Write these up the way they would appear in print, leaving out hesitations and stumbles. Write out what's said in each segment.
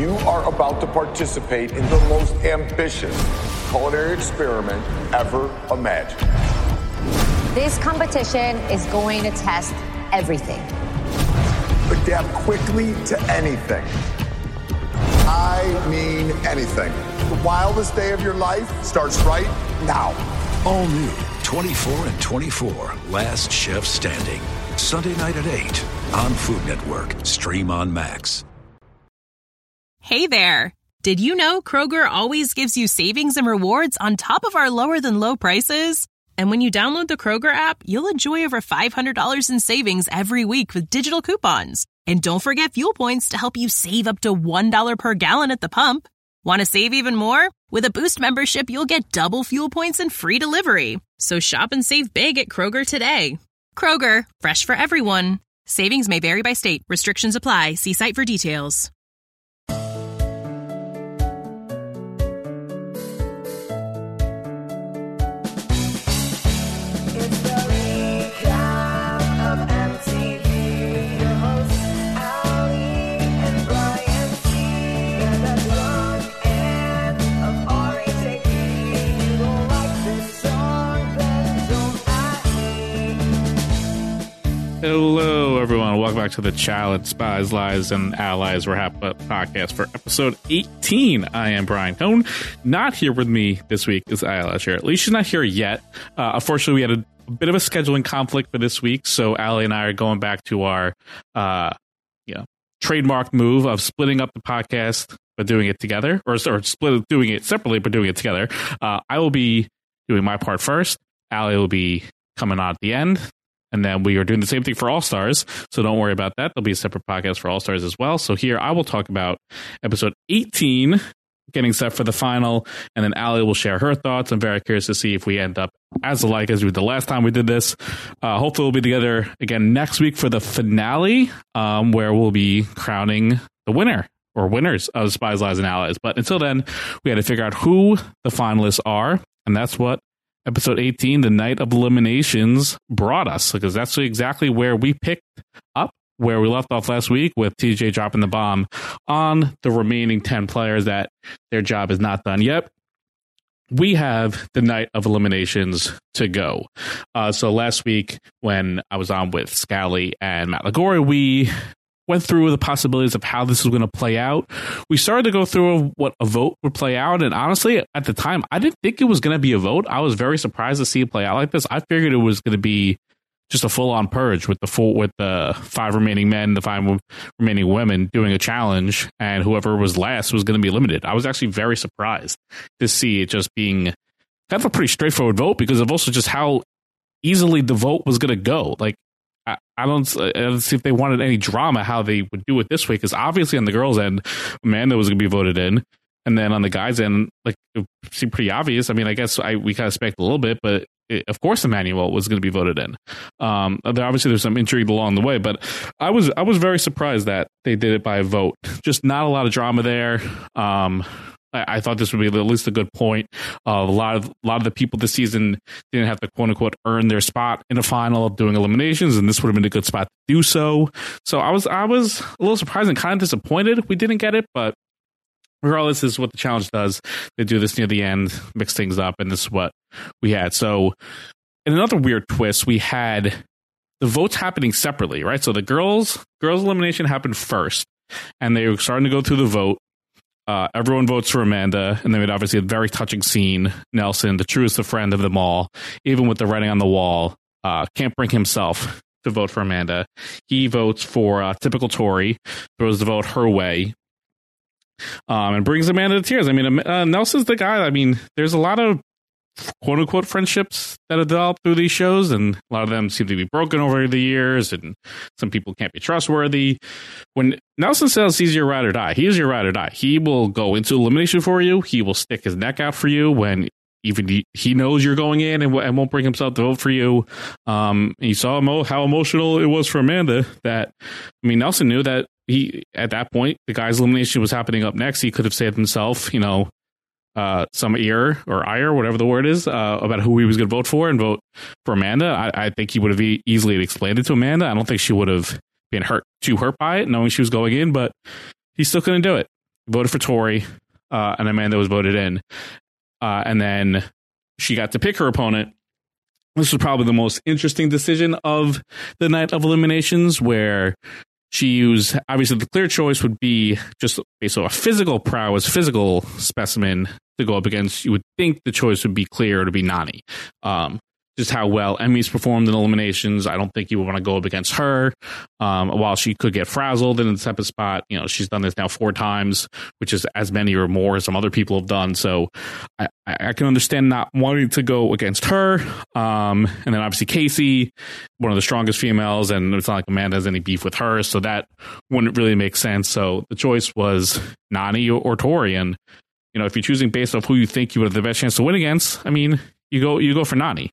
You are about to participate in the most ambitious culinary experiment ever imagined. This competition is going to test everything. Adapt quickly to anything. I mean anything. The wildest day of your life starts right now. All new 24 and 24, Last Chef Standing. Sunday night at 8 on Food Network. Stream on Max. Hey there. Did you know Kroger always gives you savings and rewards on top of our lower than low prices? And when you download the Kroger app, you'll enjoy over $500 in savings every week with digital coupons. And don't forget fuel points to help you save up to $1 per gallon at the pump. Want to save even more? With a Boost membership, you'll get double fuel points and free delivery. So shop and save big at Kroger today. Kroger, fresh for everyone. Savings may vary by state. Restrictions apply. See site for details. Hello, everyone. Welcome back to the Child Spies, Lies, and Allies Wrap Up podcast for episode 18. I am Brian Cohn. Not here with me this week is Ayala Asher. At least she's not here yet. Unfortunately, we had a bit of a scheduling conflict for this week, so Allie and I are going back to our trademark move of splitting up the podcast but doing it together, or doing it separately but doing it together. I will be doing my part first. Allie will be coming on at the end. And then we are doing the same thing for All Stars, so don't worry about that. There'll be a separate podcast for All Stars as well. So here I will talk about episode 18, getting set for the final, and then Allie will share her thoughts. I'm very curious to see if we end up as alike as we did the last time we did this. Hopefully we'll be together again next week for the finale, where we'll be crowning the winner or winners of Spies, Lies, and Allies. But until then, we had to figure out who the finalists are, and that's what Episode 18, the Night of Eliminations, brought us, because that's exactly where we picked up, where we left off last week with TJ dropping the bomb on the remaining 10 players that their job is not done yet. We have the Night of Eliminations to go. So last week, when I was on with Scally and Matt Lagore, we went through the possibilities of how this was going to play out. We started to go through what a vote would play out, and honestly, at the time, I didn't think it was going to be a vote. I was very surprised to see it play out like this. I figured it was going to be just a full-on purge with the 5 remaining men, the 5 remaining women doing a challenge, and whoever was last was going to be eliminated. I was actually very surprised to see it just being kind of a pretty straightforward vote because of also just how easily the vote was going to go. Like, I don't see if they wanted any drama how they would do it this way, because obviously on the girls' end, Amanda was going to be voted in, and then on the guys' end, like, it seemed pretty obvious. I mean, I guess we kind of speculated a little bit, but of course Emmanuel was going to be voted in. Obviously, there's some intrigue along the way, but I was very surprised that they did it by a vote. Just not a lot of drama there. I thought this would be at least a good point. A lot of the people this season didn't have to quote unquote earn their spot in a final of doing eliminations, and this would have been a good spot to do so. So I was a little surprised and kind of disappointed we didn't get it, but regardless, this is what the challenge does. They do this near the end, mix things up, and this is what we had. So in another weird twist, we had the votes happening separately, right? So the girls elimination happened first, and they were starting to go through the vote. Everyone votes for Amanda, and then we had obviously a very touching scene. Nelson, the truest of friend of them all, even with the writing on the wall, can't bring himself to vote for Amanda. He votes for typical Tory, throws the vote her way, and brings Amanda to tears. I mean, Nelson's the guy. I mean, there's a lot of quote-unquote friendships that have developed through these shows, and a lot of them seem to be broken over the years, and some people can't be trustworthy. When Nelson says he's your ride or die, he is your ride or die. He will go into elimination for you. He will stick his neck out for you when even he knows you're going in and won't bring himself to vote for you. You saw how emotional it was for Amanda. Nelson knew that at that point, the guy's elimination was happening up next. He could have saved himself, some ear or ire, whatever the word is, about who he was going to vote for and vote for Amanda. I think he would have easily explained it to Amanda. I don't think she would have been too hurt by it, knowing she was going in, but he still couldn't do it. voted for Tori, and Amanda was voted in. And then she got to pick her opponent. This was probably the most interesting decision of the night of eliminations, where she used, obviously the clear choice would be just based on a physical prowess, physical specimen to go up against. You would think the choice would be clear to be Nany. Just how well Emmy's performed in eliminations. I don't think you would want to go up against her. While she could get frazzled in the type of spot, she's done this now 4 times, which is as many or more as some other people have done. So I can understand not wanting to go against her. And then obviously Casey, one of the strongest females, and it's not like Amanda has any beef with her, so that wouldn't really make sense. So the choice was Nany or Tori. And, if you're choosing based off who you think you would have the best chance to win against, I mean, you go for Nany.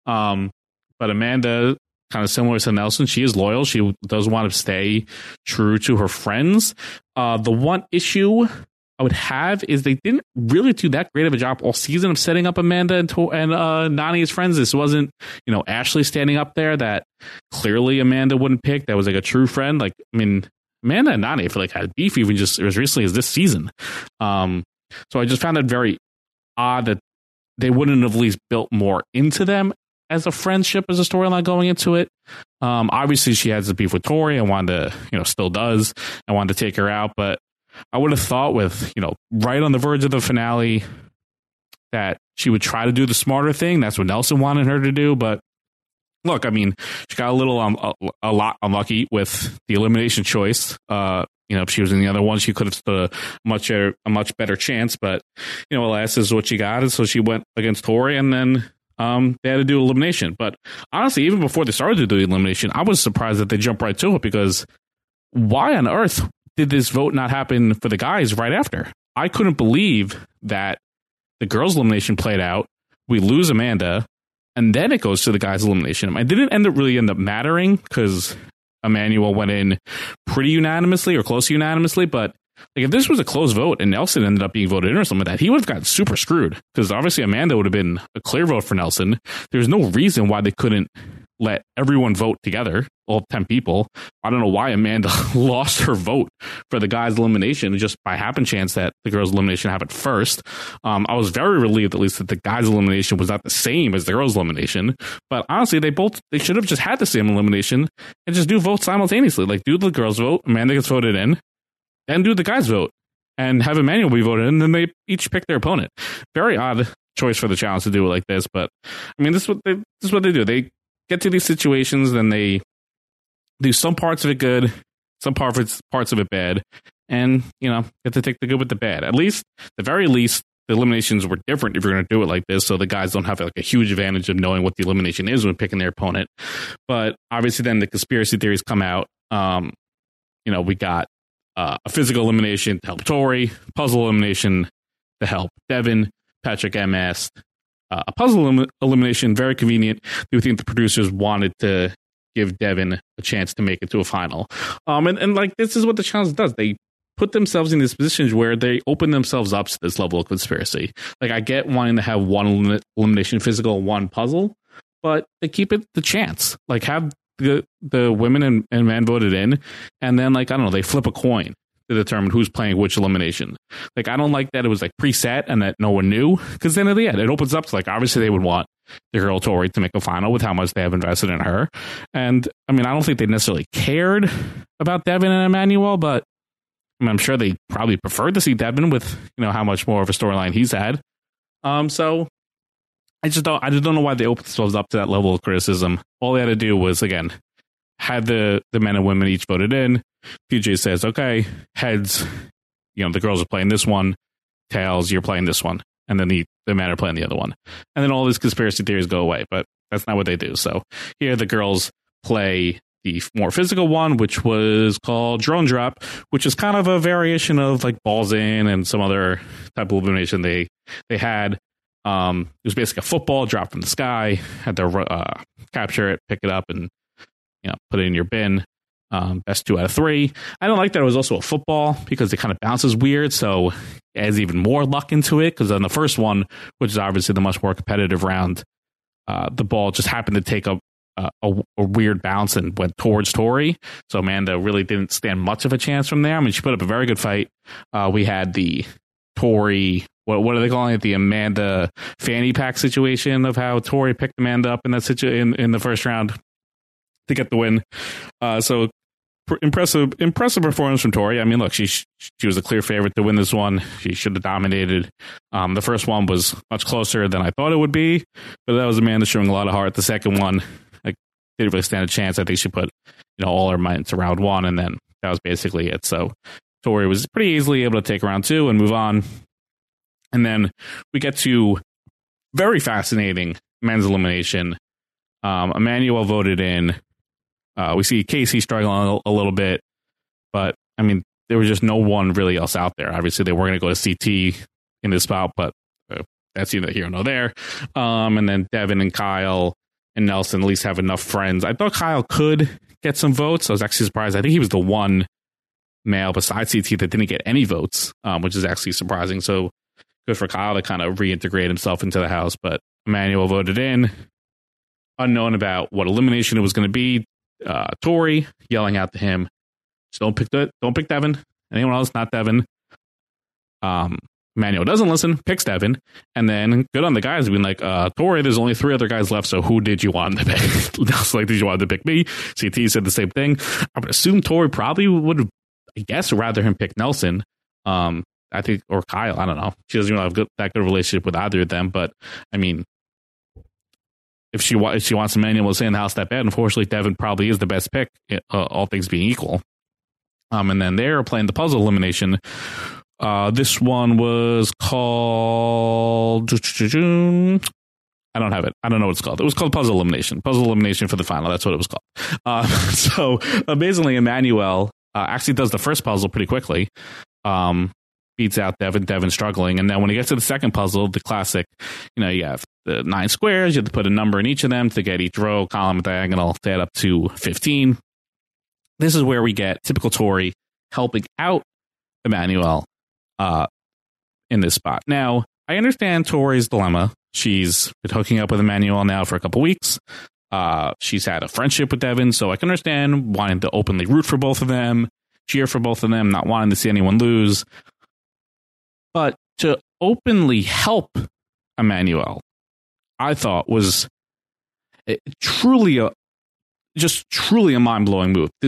But Amanda, kind of similar to Nelson, she is loyal. She does want to stay true to her friends. The one issue I would have is they didn't really do that great of a job all season of setting up Amanda and Nany as friends. This wasn't, Ashley standing up there that clearly Amanda wouldn't pick. That was like a true friend. Like, I mean, Amanda and Nany, I feel like, had beef even just as recently as this season. So I just found it very odd that they wouldn't have at least built more into them as a friendship, as a storyline going into it. Obviously, she has the beef with Tori and wanted to, still does, and wanted to take her out. But I would have thought with, right on the verge of the finale that she would try to do the smarter thing. That's what Nelson wanted her to do. But look, I mean, she got a lot unlucky with the elimination choice. If she was in the other one, she could have stood a much better chance. But, alas, is what she got. And so she went against Tori, and then they had to do elimination. But honestly, even before they started to do the elimination, I was surprised that they jumped right to it, because why on earth did this vote not happen for the guys right after? I couldn't believe that the girls' elimination played out. We lose Amanda, and then it goes to the guys' elimination. It didn't end up mattering, because Emmanuel went in pretty unanimously or close to unanimously, but like if this was a close vote and Nelson ended up being voted in or something like that, he would have gotten super screwed, because obviously Amanda would have been a clear vote for Nelson. There's no reason why they couldn't let everyone vote together, all 10 people. I don't know why Amanda lost her vote for the guys' elimination just by happen chance that the girls' elimination happened first. I was very relieved, at least, that the guys' elimination was not the same as the girls' elimination. But honestly, they should have just had the same elimination and just do votes simultaneously. Like, do the girls' vote, Amanda gets voted in, then do the guys' vote, and have Emmanuel be voted in, and then they each pick their opponent. Very odd choice for the challenge to do it like this, but I mean, this is what they do. They get to these situations, then they do some parts of it good, some parts of it bad, and get to take the good with the bad. At least, the very least, the eliminations were different if you're going to do it like this, so the guys don't have like a huge advantage of knowing what the elimination is when picking their opponent. But obviously, then the conspiracy theories come out. We got a physical elimination to help Tori, puzzle elimination to help Devin. Patrick M asked, a puzzle elimination, very convenient. Do you think the producers wanted to give Devin a chance to make it to a final? And like, this is what the challenge does. They put themselves in these positions where they open themselves up to this level of conspiracy. Like, I get wanting to have one elimination physical, one puzzle, but they keep it the chance. Like, have the women and men voted in, and then, like, I don't know, they flip a coin to determine who's playing which elimination. Like, I don't like that it was like preset and that no one knew, because then at the end it opens up to, like, obviously they would want the girl Tori to make a final with how much they have invested in her. And I mean, I don't think they necessarily cared about Devin and Emmanuel, but I mean, I'm sure they probably preferred to see Devin with, how much more of a storyline he's had. So I just don't know why they opened themselves up to that level of criticism. All they had to do was, again, had the men and women each voted in. PJ says, okay, heads, the girls are playing this one, tails, you're playing this one, and then the men are playing the other one. And then all these conspiracy theories go away, but that's not what they do. So here the girls play the more physical one, which was called Drone Drop, which is kind of a variation of like Balls In and some other type of elimination they had. It was basically a football dropped from the sky, had to capture it, pick it up, and put it in your bin. Best 2 out of 3. I don't like that it was also a football, because it kind of bounces weird, so it adds even more luck into it, because on the first one, which is obviously the much more competitive round, the ball just happened to take a a weird bounce and went towards Tori. So Amanda really didn't stand much of a chance from there. I mean, she put up a very good fight. We had the Tori, what are they calling it? The Amanda fanny pack situation of how Tori picked Amanda up in that in the first round to get the win. So impressive performance from Tori. I mean, look, she was a clear favorite to win this one. She should have dominated. The first one was much closer than I thought it would be, but that was Amanda showing a lot of heart. The second one, didn't really stand a chance. I think she put, all her might into round one, and then that was basically it. So Tori was pretty easily able to take round two and move on. And then we get to very fascinating men's elimination. Emmanuel voted in. We see Casey struggling a little bit, but I mean, there was just no one really else out there. Obviously, they were going to go to CT in this spot, but that's neither here nor there. And then Devin and Kyle and Nelson at least have enough friends. I thought Kyle could get some votes. I was actually surprised. I think he was the one male besides CT that didn't get any votes, which is actually surprising. So good for Kyle to kind of reintegrate himself into the house. But Emmanuel voted in, unknown about what elimination it was going to be. Tori yelling out to him, just don't pick Devin. Anyone else, not Devin. Emmanuel doesn't listen, picks Devin, and then good on the guys being like, Tori, there's only 3 other guys left, so who did you want to pick? Like, did you want to pick me? CT said the same thing. I would assume Tori probably would, I guess, rather him pick Nelson. I think, or Kyle, I don't know. She doesn't really have that good relationship with either of them, but I mean, if she wants Emmanuel to stay in the house that bad, unfortunately, Devin probably is the best pick, all things being equal. And then they're playing the puzzle elimination. This one was called, I don't have it. I don't know what it's called. It was called Puzzle Elimination. Puzzle Elimination for the final. That's what it was called. So amazingly, Emmanuel actually does the first puzzle pretty quickly. Beats out Devin struggling. And then when he gets to the second puzzle, the classic, you have the 9 squares. You have to put a number in each of them to get each row, column, and diagonal to add up to 15. This is where we get typical Tori helping out Emmanuel in this spot. Now, I understand Tori's dilemma. She's been hooking up with Emmanuel now for a couple weeks. She's had a friendship with Devin, so I can understand wanting to openly root for both of them, cheer for both of them, not wanting to see anyone lose. But to openly help Emmanuel, I thought was truly a mind-blowing move.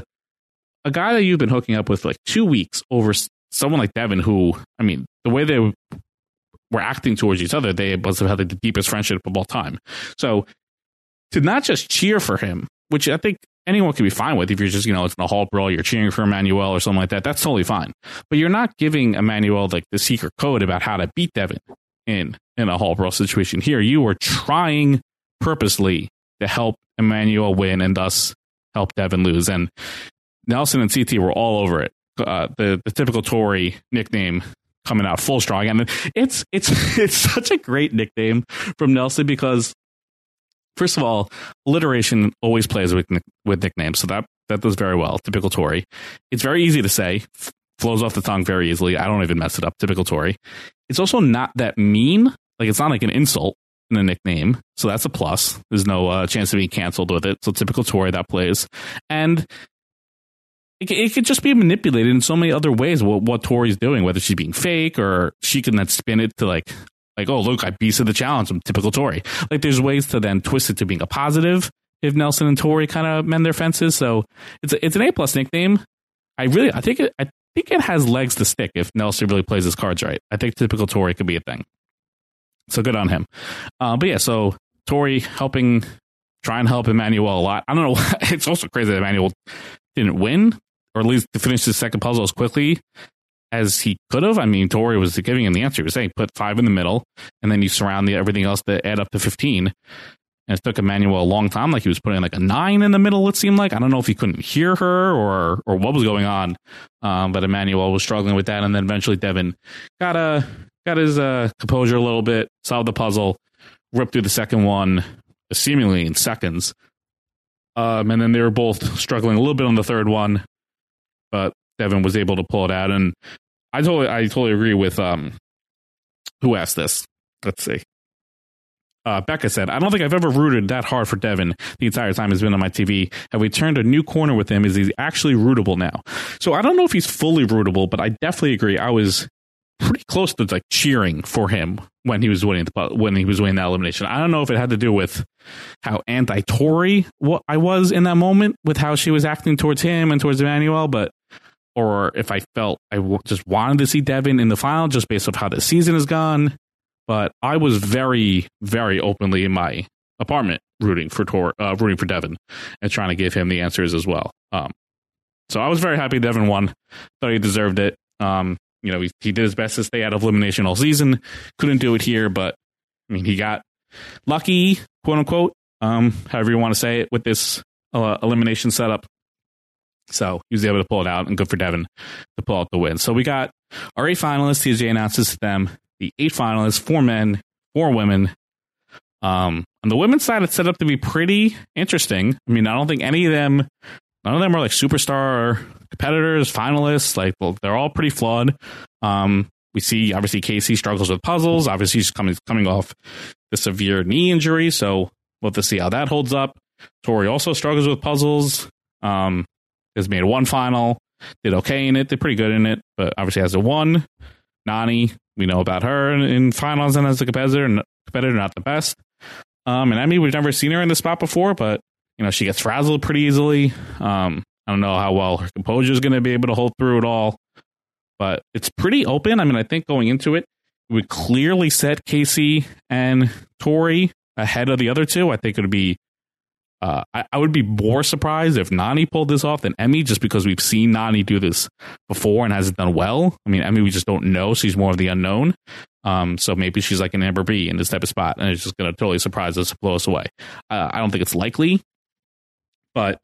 A guy that you've been hooking up with like 2 weeks over someone like Devin, who, I mean, the way they were acting towards each other, they must have had the deepest friendship of all time. So to not just cheer for him, which I think anyone can be fine with if you're just, it's in a hall brawl, you're cheering for Emmanuel or something like that, that's totally fine. But you're not giving Emmanuel like the secret code about how to beat Devin in a hall brawl situation. Here, you were trying purposely to help Emmanuel win and thus help Devin lose. And Nelson and CT were all over it. The typical Tori nickname coming out full strong. And it's such a great nickname from Nelson because, first of all, alliteration always plays with nicknames. So that does very well. Typical Tori. It's very easy to say. Flows off the tongue very easily. I don't even mess it up. Typical Tori. It's also not that mean. Like, it's not like an insult in a nickname. So that's a plus. There's no chance of being canceled with it. So typical Tori, that plays. And it could just be manipulated in so many other ways. What Tori's doing, whether she's being fake or she can then spin it to like, oh, look, I beasted the challenge. I'm typical Tori. Like, there's ways to then twist it to being a positive if Nelson and Tori kind of mend their fences. So it's an A+ nickname. I think it has legs to stick if Nelson really plays his cards right. I think typical Tori could be a thing. So good on him. But yeah, so Tori try and help Emmanuel a lot. I don't know. It's also crazy that Emmanuel didn't win, or at least to finish the second puzzle as quickly as he could have. I mean, Tori was giving him the answer. He was saying, put 5 in the middle, and then you surround everything else to add up to 15. And it took Emmanuel a long time. Like, he was putting like a 9 in the middle, it seemed like. I don't know if he couldn't hear her or what was going on. But Emmanuel was struggling with that. And then eventually Devin got his composure a little bit, solved the puzzle, ripped through the second one, seemingly in seconds. And then they were both struggling a little bit on the third one, but Devin was able to pull it out. And I totally agree with who asked this. Let's see. Becca said, I don't think I've ever rooted that hard for Devin the entire time he's been on my TV. Have we turned a new corner with him? Is he actually rootable now? So I don't know if he's fully rootable, but I definitely agree. I was pretty close to like cheering for him when he was winning that elimination. I don't know if it had to do with how anti-Tori I was in that moment with how she was acting towards him and towards Emmanuel, or if I felt just wanted to see Devin in the final just based on how the season has gone. But I was very, very openly in my apartment rooting for Devin and trying to give him the answers as well. So I was very happy Devin won. Thought he deserved it. He did his best to stay out of elimination all season. Couldn't do it here, but I mean, he got lucky, quote unquote, however you want to say it, with this elimination setup. So he was able to pull it out, and good for Devin to pull out the win. So we got our 8 finalists. TJ announces to them the 8 finalists, 4 men, 4 women. On the women's side, it's set up to be pretty interesting. I mean, I don't think none of them are like superstar competitors, finalists. Like, well, they're all pretty flawed. We see, obviously, Casey struggles with puzzles. Obviously, she's coming off the severe knee injury, so we'll have to see how that holds up. Tori also struggles with puzzles. Has made 1 final, did okay in it, did pretty good in it, but obviously has a 1. Nany, we know about her in finals and as a competitor, not the best. And Emmy, we've never seen her in this spot before, but she gets frazzled pretty easily. I don't know how well her composure is going to be able to hold through it all, but it's pretty open. I mean, I think going into it, we clearly set Casey and Tori ahead of the other 2. I think it would be. I would be more surprised if Nany pulled this off than Emmy, just because we've seen Nany do this before and hasn't done well. I mean, Emmy, we just don't know. She's more of the unknown. So maybe she's like an Amber B in this type of spot, and it's just going to totally surprise us, blow us away. I don't think it's likely, but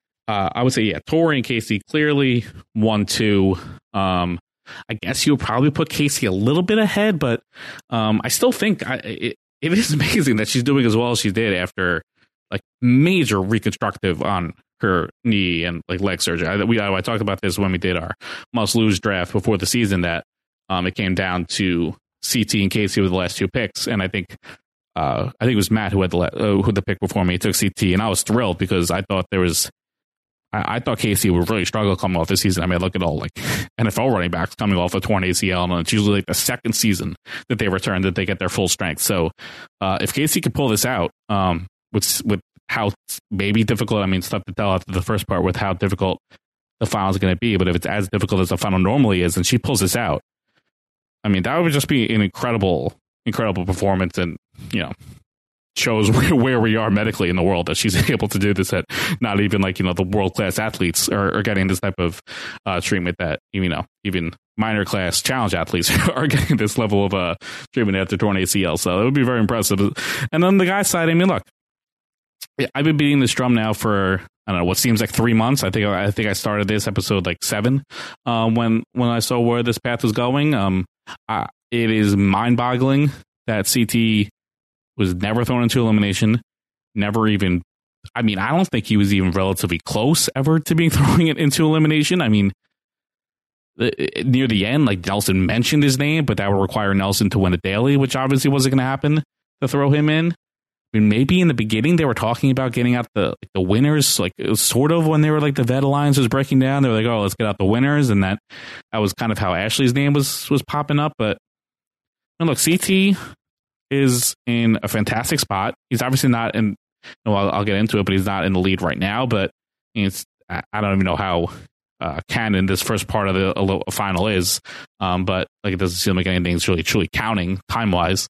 I would say, yeah, Tori and Casey clearly 1, 2. I guess you would probably put Casey a little bit ahead, but I still think it is amazing that she's doing as well as she did after like major reconstructive on her knee and like leg surgery. I talked about this when we did our must lose draft before the season, that it came down to CT and Casey with the last 2 picks, and I think it was Matt who had the pick before me. He took CT, and I was thrilled because I thought I thought Casey would really struggle coming off this season. I mean, look at all like NFL running backs coming off a torn ACL, and it's usually like the second season that they return that they get their full strength. So if Casey could pull this out, with how maybe difficult, I mean, it's tough to tell after the first part with how difficult the final is going to be, but if it's as difficult as the final normally is, and she pulls this out, I mean, that would just be an incredible performance, and shows where we are medically in the world, that she's able to do this, at not even like the world-class athletes are getting this type of treatment, that even minor class challenge athletes are getting this level of treatment after torn ACL. So it would be very impressive. And then the guy's side, I mean, look, I've been beating this drum now for, I don't know, what seems like 3 months. I think I started this episode like 7 when I saw where this path was going. It is mind-boggling that CT was never thrown into elimination, never even, I mean, I don't think he was even relatively close ever to being throwing it into elimination. I mean, near the end, like Nelson mentioned his name, but that would require Nelson to win a daily, which obviously wasn't going to happen to throw him in. I mean, maybe in the beginning they were talking about getting out the winners, like it was sort of when they were like the vet alliance was breaking down. They were like, oh, let's get out the winners, and that was kind of how Ashley's name was popping up. But look, CT is in a fantastic spot. He's obviously not in. I'll get into it, but he's not in the lead right now. But I don't even know how canon this first part of the final is. But like it doesn't seem like anything's really truly counting time wise.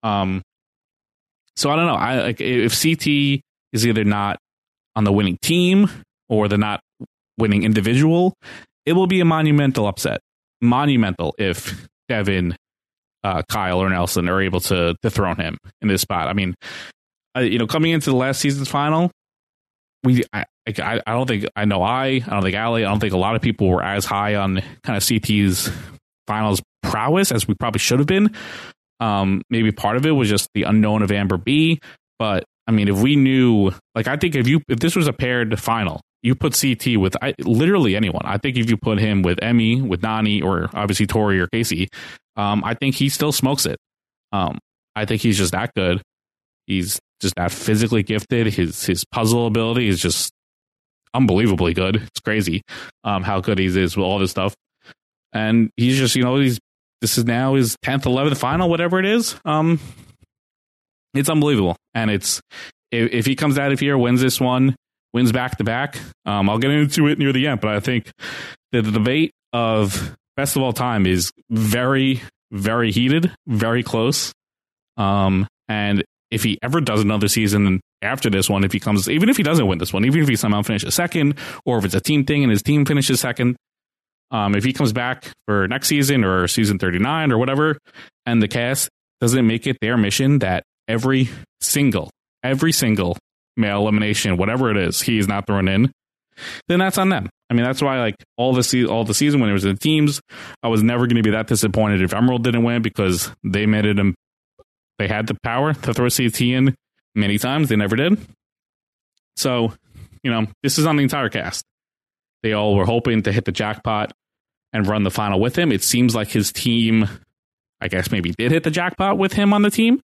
So I don't know. If CT is either not on the winning team or the not winning individual, it will be a monumental upset. Monumental if Devin, Kyle, or Nelson are able to dethrone him in this spot. I mean, coming into the last season's final, I don't think Allie, I don't think a lot of people were as high on kind of CT's finals prowess as we probably should have been. Maybe part of it was just the unknown of Amber B, but I mean, if we knew, like, I think if this was a paired final, you put CT with literally anyone. I think if you put him with Emmy, with Nany, or obviously Tori or Casey, I think he still smokes it. I think he's just that good. He's just not physically gifted. His puzzle ability is just unbelievably good. It's crazy how good he is with all this stuff. And he's just, this is now his 10th, 11th final, whatever it is. It's unbelievable. And if he comes out of here, wins this one, wins back-to-back, I'll get into it near the end, but I think that the debate of best of all time is very, very heated, very close. And if he ever does another season after this one, even if he doesn't win this one, even if he somehow finishes second, or if it's a team thing and his team finishes second, if he comes back for next season or season 39 or whatever, and the cast doesn't make it their mission that every single male elimination, whatever it is, he is not thrown in, then that's on them. I mean, that's why, like, all the season when it was in the teams, I was never going to be that disappointed if Emerald didn't win, because they made it. They had the power to throw CT in many times. They never did. So, this is on the entire cast. They all were hoping to hit the jackpot and run the final with him. It seems like his team, I guess, maybe did hit the jackpot with him on the team.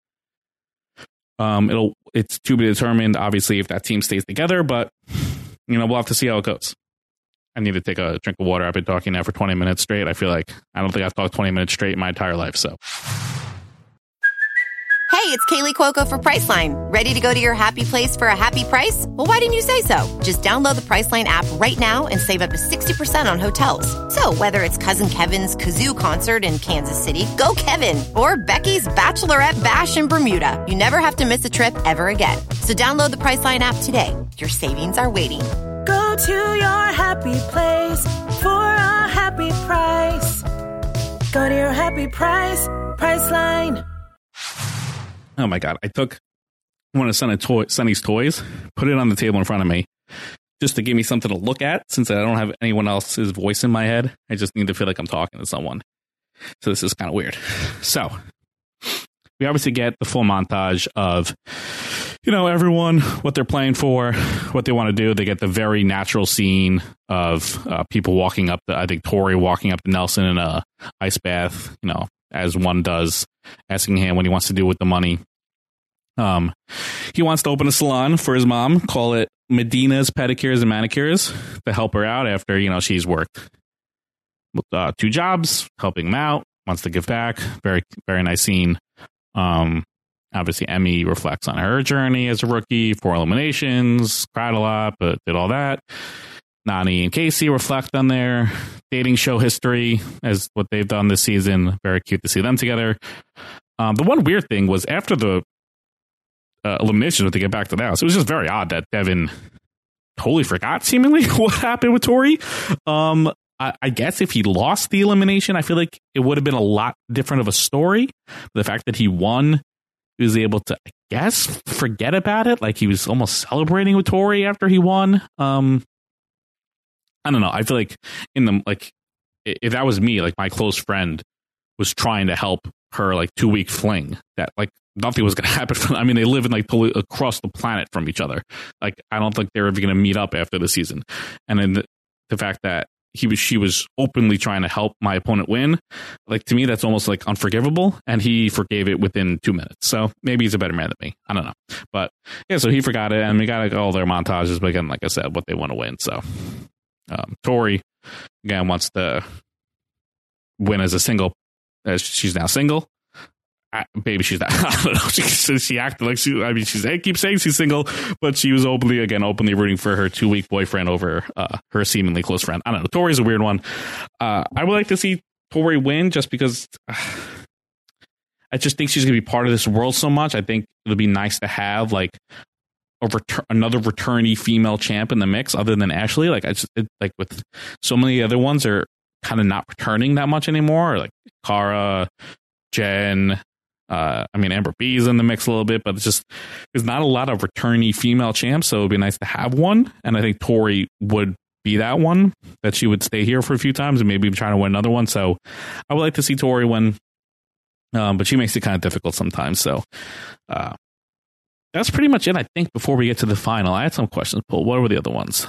It's to be determined, obviously, if that team stays together, but we'll have to see how it goes. I need to take a drink of water. I've been talking now for 20 minutes straight. I don't think I've talked 20 minutes straight in my entire life. So, hey, it's Kaylee Cuoco for Priceline. Ready to go to your happy place for a happy price? Well, why didn't you say so? Just download the Priceline app right now and save up to 60% on hotels. So whether it's Cousin Kevin's Kazoo Concert in Kansas City, go Kevin, or Becky's Bachelorette Bash in Bermuda, you never have to miss a trip ever again. So download the Priceline app today. Your savings are waiting. Go to your happy place for a happy price. Go to your happy price, Priceline. Oh my God. I took one of Sonny's toys, put it on the table in front of me, just to give me something to look at, since I don't have anyone else's voice in my head. I just need to feel like I'm talking to someone. So this is kind of weird. So we obviously get the full montage of, everyone, what they're playing for, what they want to do. They get the very natural scene of people walking up I think Tori walking up to Nelson in a ice bath, as one does, asking him what he wants to do with the money. He wants to open a salon for his mom, call it Medina's Pedicures and Manicures, to help her out after, she's worked 2 jobs, helping him out, wants to give back. Very, very nice scene. Obviously, Emmy reflects on her journey as a rookie, 4 eliminations, cried a lot, but did all that. Nany and Casey reflect on their dating show history as what they've done this season. Very cute to see them together. The one weird thing was after the eliminations, to get back to the house, it was just very odd that Devin totally forgot, seemingly, what happened with Tori. I guess if he lost the elimination, I feel like it would have been a lot different of a story. The fact that he won, he was able to, I guess, forget about it. Like he was almost celebrating with Tori after he won. I don't know. I feel like if that was me, like my close friend was trying to help her 2-week fling, that nothing was going to happen. I mean, they live in totally across the planet from each other. I don't think they're ever going to meet up after the season. And then the fact that she was openly trying to help my opponent win, to me, that's almost unforgivable. And he forgave it within 2 minutes. So maybe he's a better man than me. I don't know. But yeah, so he forgot it, and we got all their montages. But again, like I said, what they want to win. So Tori again wants to win as a single, as she's now single. Maybe she's not. I don't know. She acted like she keeps saying she's single, but she was openly rooting for her 2-week boyfriend over her seemingly close friend. I don't know. Tori's a weird one. I would like to see Tori win just because I just think she's going to be part of this world so much. I think it'll be nice to have another returnee female champ in the mix other than Ashley. With so many other ones are kind of not returning that much anymore. Like Cara, Jen. Amber B's in the mix a little bit, but there's not a lot of returnee female champs, so it would be nice to have one. And I think Tori would be that one, that she would stay here for a few times and maybe try to win another one. So I would like to see Tori win, but she makes it kind of difficult sometimes. So that's pretty much it, I think, before we get to the final. I had some questions, Paul. What were the other ones?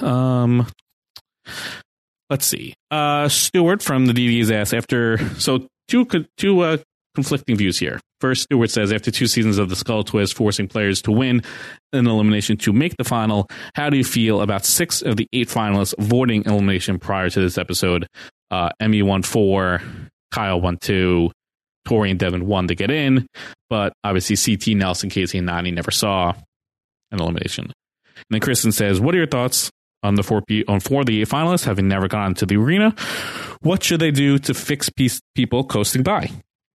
Let's see. Stuart from the DV's asked two conflicting views here. First, Stewart says, after 2 seasons of the Skull Twist forcing players to win an elimination to make the final, how do you feel about 6 of the 8 finalists avoiding elimination prior to this episode? Emmy won 4, Kyle won 2, Tori and Devin won to get in, but obviously CT, Nelson, Casey, and Nany never saw an elimination. And then Kristen says, what are your thoughts on the 4 of the 8 finalists having never gone to the arena? What should they do to fix people coasting by?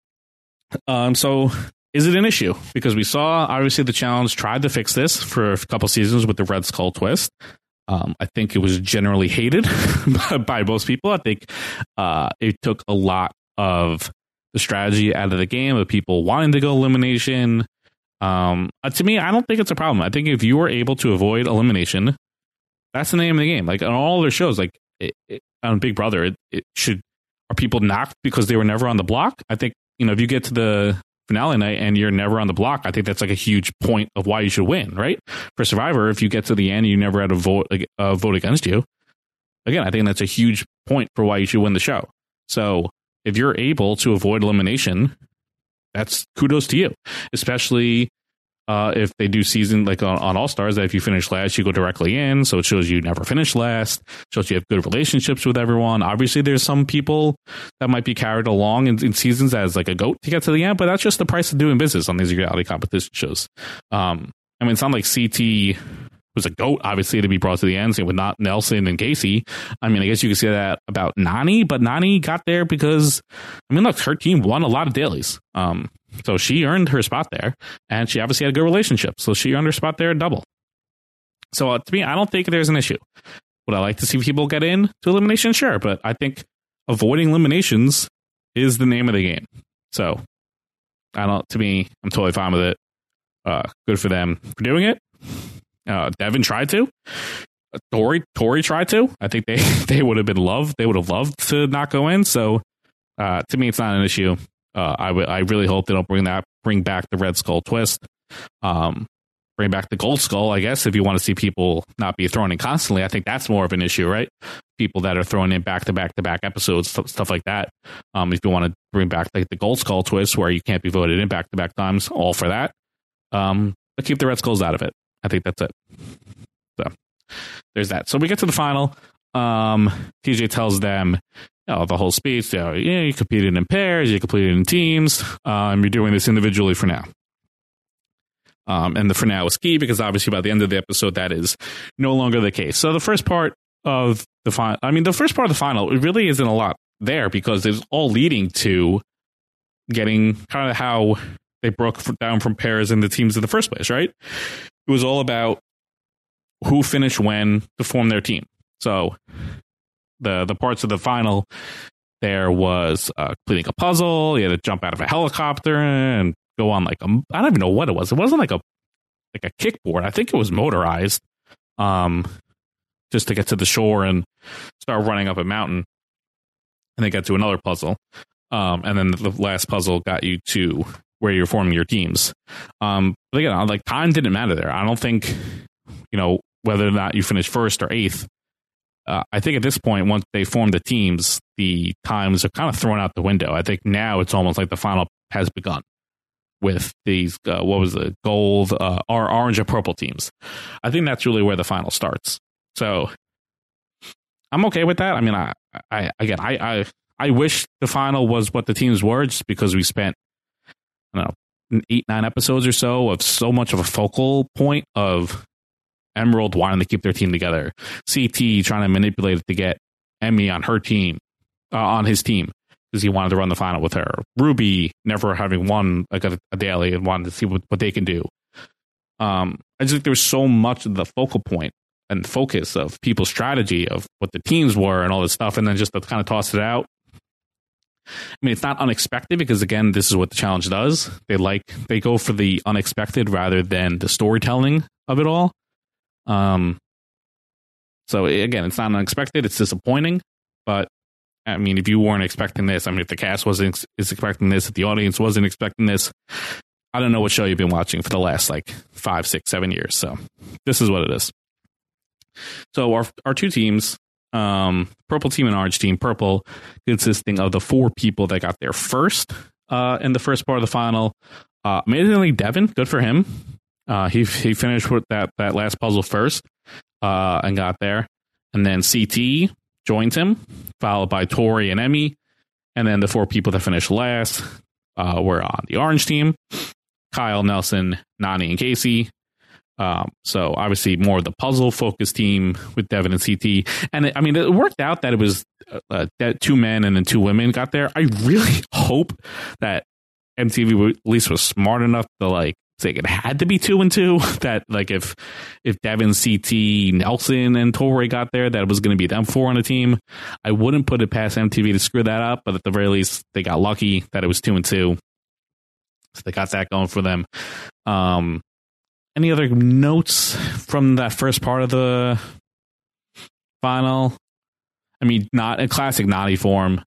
So is it an issue? Because we saw, obviously, the challenge tried to fix this for a couple seasons with the Red Skull Twist. I think it was generally hated by most people. I think it took a lot of the strategy out of the game of people wanting to go elimination. To me, I don't think it's a problem. I think if you are able to avoid elimination, that's the name of the game. Like on all their shows, like on Big Brother, are people knocked because they were never on the block? I think, if you get to the finale night and you're never on the block, I think that's like a huge point of why you should win, right? For Survivor, if you get to the end and you never had a vote against you, again, I think that's a huge point for why you should win the show. So if you're able to avoid elimination, that's kudos to you, especially if they do season like on All Stars, that if you finish last, you go directly in. So it shows you never finished last, shows you have good relationships with everyone. Obviously, there's some people that might be carried along in seasons as like a goat to get to the end, but that's just the price of doing business on these reality competition shows. It's not like CT was a goat, obviously, to be brought to the end, same with not Nelson and Casey. I guess you could say that about Nany, but Nany got there because, look, her team won a lot of dailies. So she earned her spot there, and she obviously had a good relationship. So she earned her spot there double. So to me, I don't think there's an issue. Would I like to see people get in to elimination? Sure, but I think avoiding eliminations is the name of the game. So to me, I'm totally fine with it. Good for them for doing it. Devin tried to. Tori tried to. I think they would have been loved. They would have loved to not go in. So to me, it's not an issue. I really hope they don't bring back the Red Skull Twist. Bring back the Gold Skull, I guess, if you want to see people not be thrown in constantly. I think that's more of an issue, right? People that are thrown in back to back episodes, stuff like that. If you want to bring back like the Gold Skull Twist where you can't be voted in back to back times, all for that. But keep the Red Skulls out of it. I think that's it. So there's that. So we get to the final. TJ tells them the whole speech. You competed in pairs, you competed in teams. You're doing this individually for now. And the for now is key because obviously by the end of the episode, that is no longer the case. So the first part of the final, it really isn't a lot there because it's all leading to getting kind of how they broke down from pairs into teams in the first place, right? It was all about who finished when to form their team. So the parts of the final, there was completing a puzzle. You had to jump out of a helicopter and go on like I don't even know what it was. It wasn't like a kickboard. I think it was motorized, just to get to the shore and start running up a mountain. And they got to another puzzle, and then the last puzzle got you to where you're forming your teams. But again, like time didn't matter there. I don't think whether or not you finish first or 8th. I think at this point, once they form the teams, the times are kind of thrown out the window. I think now it's almost like the final has begun with these, what was the gold, orange and purple teams. I think that's really where the final starts. So I'm okay with that. I wish the final was what the teams were, just because we spent, 8-9 episodes or so of so much of a focal point of Emerald wanting to keep their team together, CT trying to manipulate it to get Emmy on her team, on his team, because he wanted to run the final with her. Ruby never having won like a daily and wanted to see what they can do. I just think there was so much of the focal point and focus of people's strategy of what the teams were and all this stuff, and then just to kind of toss it out. It's not unexpected because, again, this is what the challenge does. They go for the unexpected rather than the storytelling of it all. So again, it's not unexpected. It's disappointing, but if you weren't expecting this, if the cast is expecting this, if the audience wasn't expecting this, I don't know what show you've been watching for the last 5, 6, 7 years. So this is what it is. So our two teams, purple team and orange team. Purple consisting of the 4 people that got there first. in the first part of the final. Amazingly, Devin, good for him. He finished with that last puzzle first and got there. And then CT joined him, followed by Tori and Emmy. And then the 4 people that finished last were on the orange team: Kyle, Nelson, Nany, and Casey. So obviously more of the puzzle-focused team with Devin and CT. And it worked out that it was that 2 men and then 2 women got there. I really hope that MTV at least was smart enough to say it had to be 2 and 2. That if Devin, CT, Nelson, and Tori got there, that it was going to be them 4 on the team. I wouldn't put it past MTV to screw that up, but at the very least, they got lucky that it was 2 and 2. So they got that going for them. Any other notes from that first part of the final? Not in classic Nany form.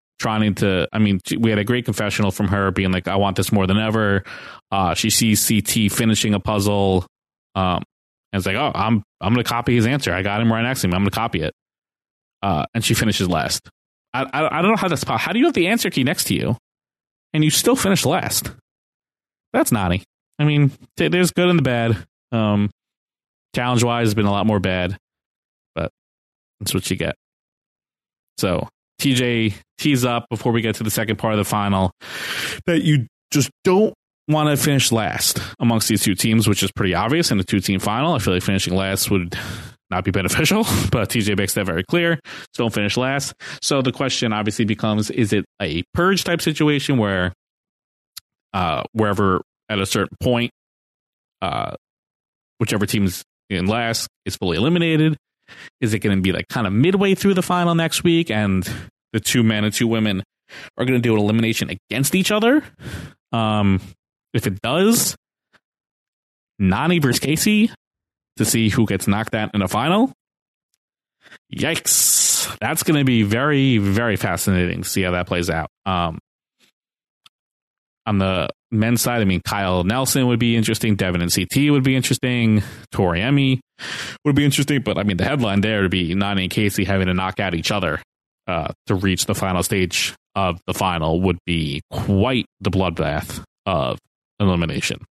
We had a great confessional from her being like, I want this more than ever. She sees CT finishing a puzzle. And it's like, oh, I'm going to copy his answer. I got him right next to me. I'm going to copy it. And she finishes last. I don't know how that's possible. How do you have the answer key next to you and you still finish last? That's Nany. There's good and the bad. Challenge-wise, has been a lot more bad. But that's what you get. So TJ tees up before we get to the second part of the final that you just don't want to finish last amongst these 2 teams, which is pretty obvious in a 2-team final. I feel like finishing last would not be beneficial, but TJ makes that very clear. So don't finish last. So the question obviously becomes, is it a purge type situation where wherever at a certain point, whichever team's in last is fully eliminated? Is it going to be kind of midway through the final next week and the 2 men and 2 women are going to do an elimination against each other? If it does, Nany versus Casey to see who gets knocked out in the final. Yikes. That's going to be very, very fascinating to see how that plays out. On the men's side, Kyle Nelson would be interesting. Devin and CT would be interesting. Tori, Emmy would be interesting. But the headline there would be Nany and Casey having to knock out each other to reach the final stage of the final would be quite the bloodbath of elimination.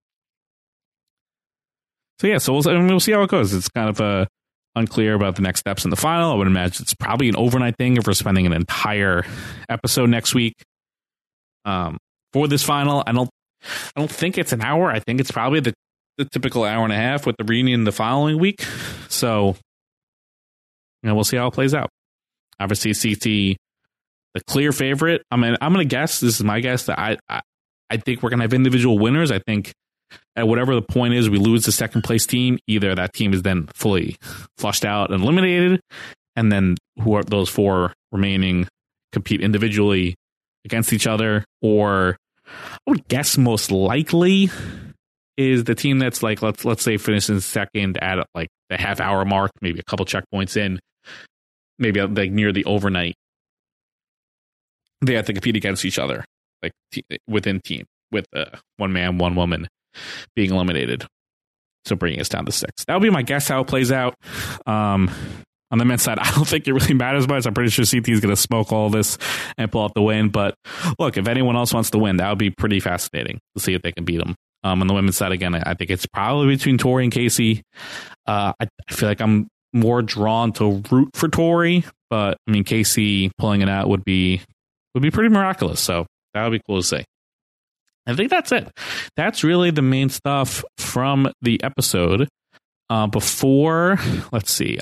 So we'll see how it goes. It's kind of unclear about the next steps in the final. I would imagine it's probably an overnight thing if we're spending an entire episode next week. For this final, I don't think it's an hour. I think it's probably the typical hour and a half with the reunion the following week. So, we'll see how it plays out. Obviously, CT, the clear favorite. I'm going to guess, this is my guess, that I think we're going to have individual winners. I think at whatever the point is, we lose the second place team. Either that team is then fully flushed out and eliminated, and then who are those 4 remaining compete individually against each other, or I would guess most likely is the team that's let's say finishes second at the half-hour mark, maybe a couple checkpoints in, maybe near the overnight. They have to compete against each other, within team, with 1 man, 1 woman being eliminated. So bringing us down to 6. That would be my guess how it plays out. On the men's side, I don't think it really matters much. I'm pretty sure CT is going to smoke all this and pull out the win. But look, if anyone else wants to win, that would be pretty fascinating to see if they can beat them. On the women's side, again, I think it's probably between Tori and Casey. I feel like I'm more drawn to root for Tori, but Casey pulling it out would be pretty miraculous. So that would be cool to see. I think that's it. That's really the main stuff from the episode. Before, let's see,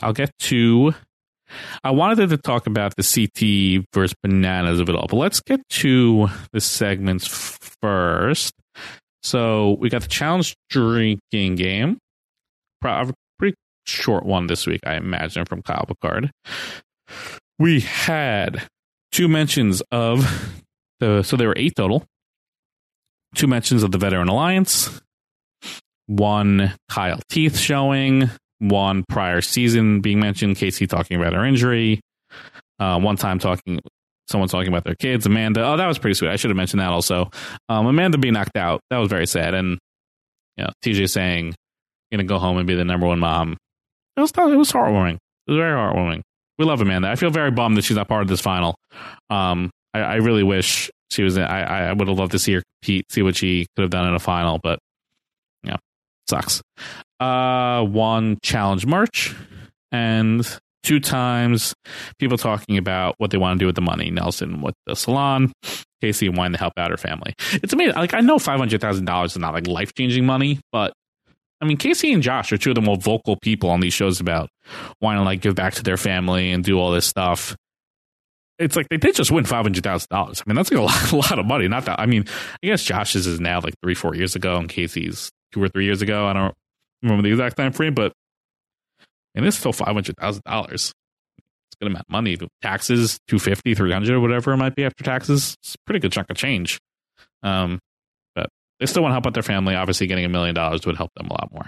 I wanted to talk about the CT versus Bananas of it all, but let's get to the segments first. So we got the challenge drinking game, a pretty short one this week, I imagine, from Kyle Picard. We had 2 mentions of so there were 8 total. 2 mentions of the Veteran Alliance. 1 Kyle Teeth showing, 1 prior season being mentioned, Casey talking about her injury, 1 time someone talking about their kids, Amanda. Oh, that was pretty sweet. I should have mentioned that also. Amanda being knocked out, that was very sad. And TJ saying, going to go home and be the number 1 mom. It was heartwarming. It was very heartwarming. We love Amanda. I feel very bummed that she's not part of this final. I really wish She was. I would have loved to see her compete, see what she could have done in a final, but yeah, sucks. Won challenge merch, and 2 times people talking about what they want to do with the money. Nelson with the salon, Casey wanting to help out her family. It's amazing. Like, I know $500,000 is not like life changing money, but I mean, Casey and Josh are 2 of the more vocal people on these shows about wanting to like give back to their family and do all this stuff. It's like they did just win $500,000. I mean, that's like a lot of money. Not that. I mean, I guess Josh's is now like 3-4 years ago, and Casey's 2 or 3 years ago. I don't remember the exact time frame, but and it's still $500,000. It's a good amount of money. Taxes, $250, $300, whatever it might be after taxes. It's a pretty good chunk of change. But they still want to help out their family. Obviously, getting $1 million would help them a lot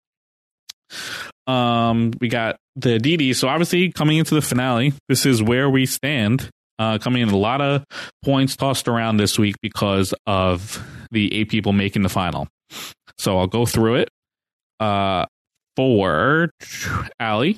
more. We got the DD. So obviously, coming into the finale, this is where we stand. Coming in a lot of points tossed around this week because of the 8 people making the final. So I'll go through it. For Allie,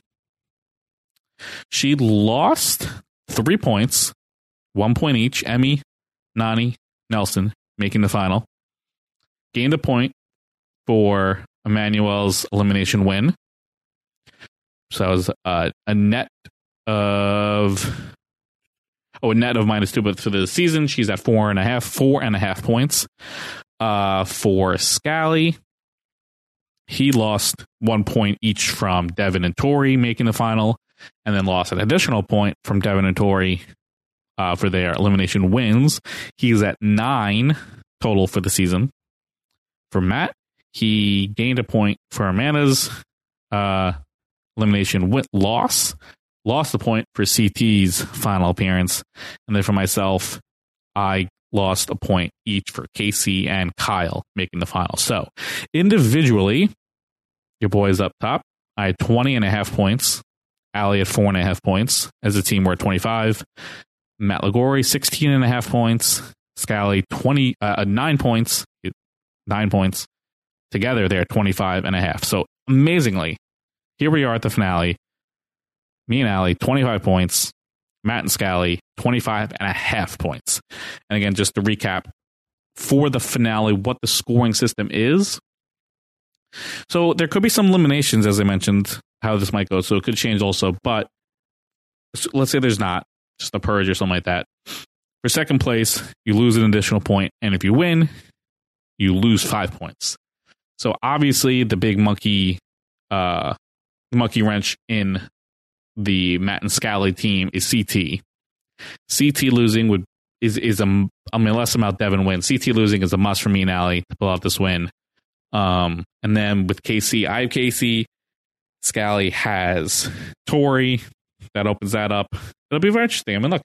she lost 3 points, 1 point each. Emmy, Nany, Nelson making the final. Gained a point for Emmanuel's elimination win. So that was a net of -2, but for the season, she's at 4.5 points. For Scally, he lost 1 point each from Devin and Tori making the final, and then lost an additional point from Devin and Tori for their elimination wins. He's at 9 total for the season. For Matt, he gained a point for Amanda's elimination loss. Lost a point for CT's final appearance. And then for myself, I lost a point each for Casey and Kyle making the final. So individually, your boys up top. I had 20.5 points. Allie at 4.5 points. As a team, we're at 25. Matt Liguori, 16.5 points. Scally, 9 points. 9 points. Together, they're 25.5. So amazingly, here we are at the finale. Me and Allie, 25 points. Matt and Scally, 25.5 points. And again, just to recap for the finale, what the scoring system is. So there could be some eliminations, as I mentioned, how this might go. So it could change also. But let's say there's not, just a purge or something like that. For second place, you lose an additional point. And if you win, you lose 5 points. So obviously the big monkey wrench in the Matt and Scally team is CT. CT losing is unless somehow Devin wins. CT losing is a must for me and Allie to pull out this win. And then with Casey, I have Casey. Scally has Tori. That opens that up. It'll be very interesting. I mean, look,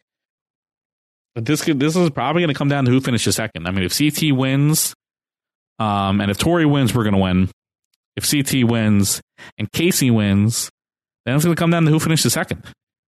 this is probably going to come down to who finishes second. I mean, if CT wins, and if Tori wins, we're going to win. If CT wins and Casey wins, then it's going to come down to who finishes second.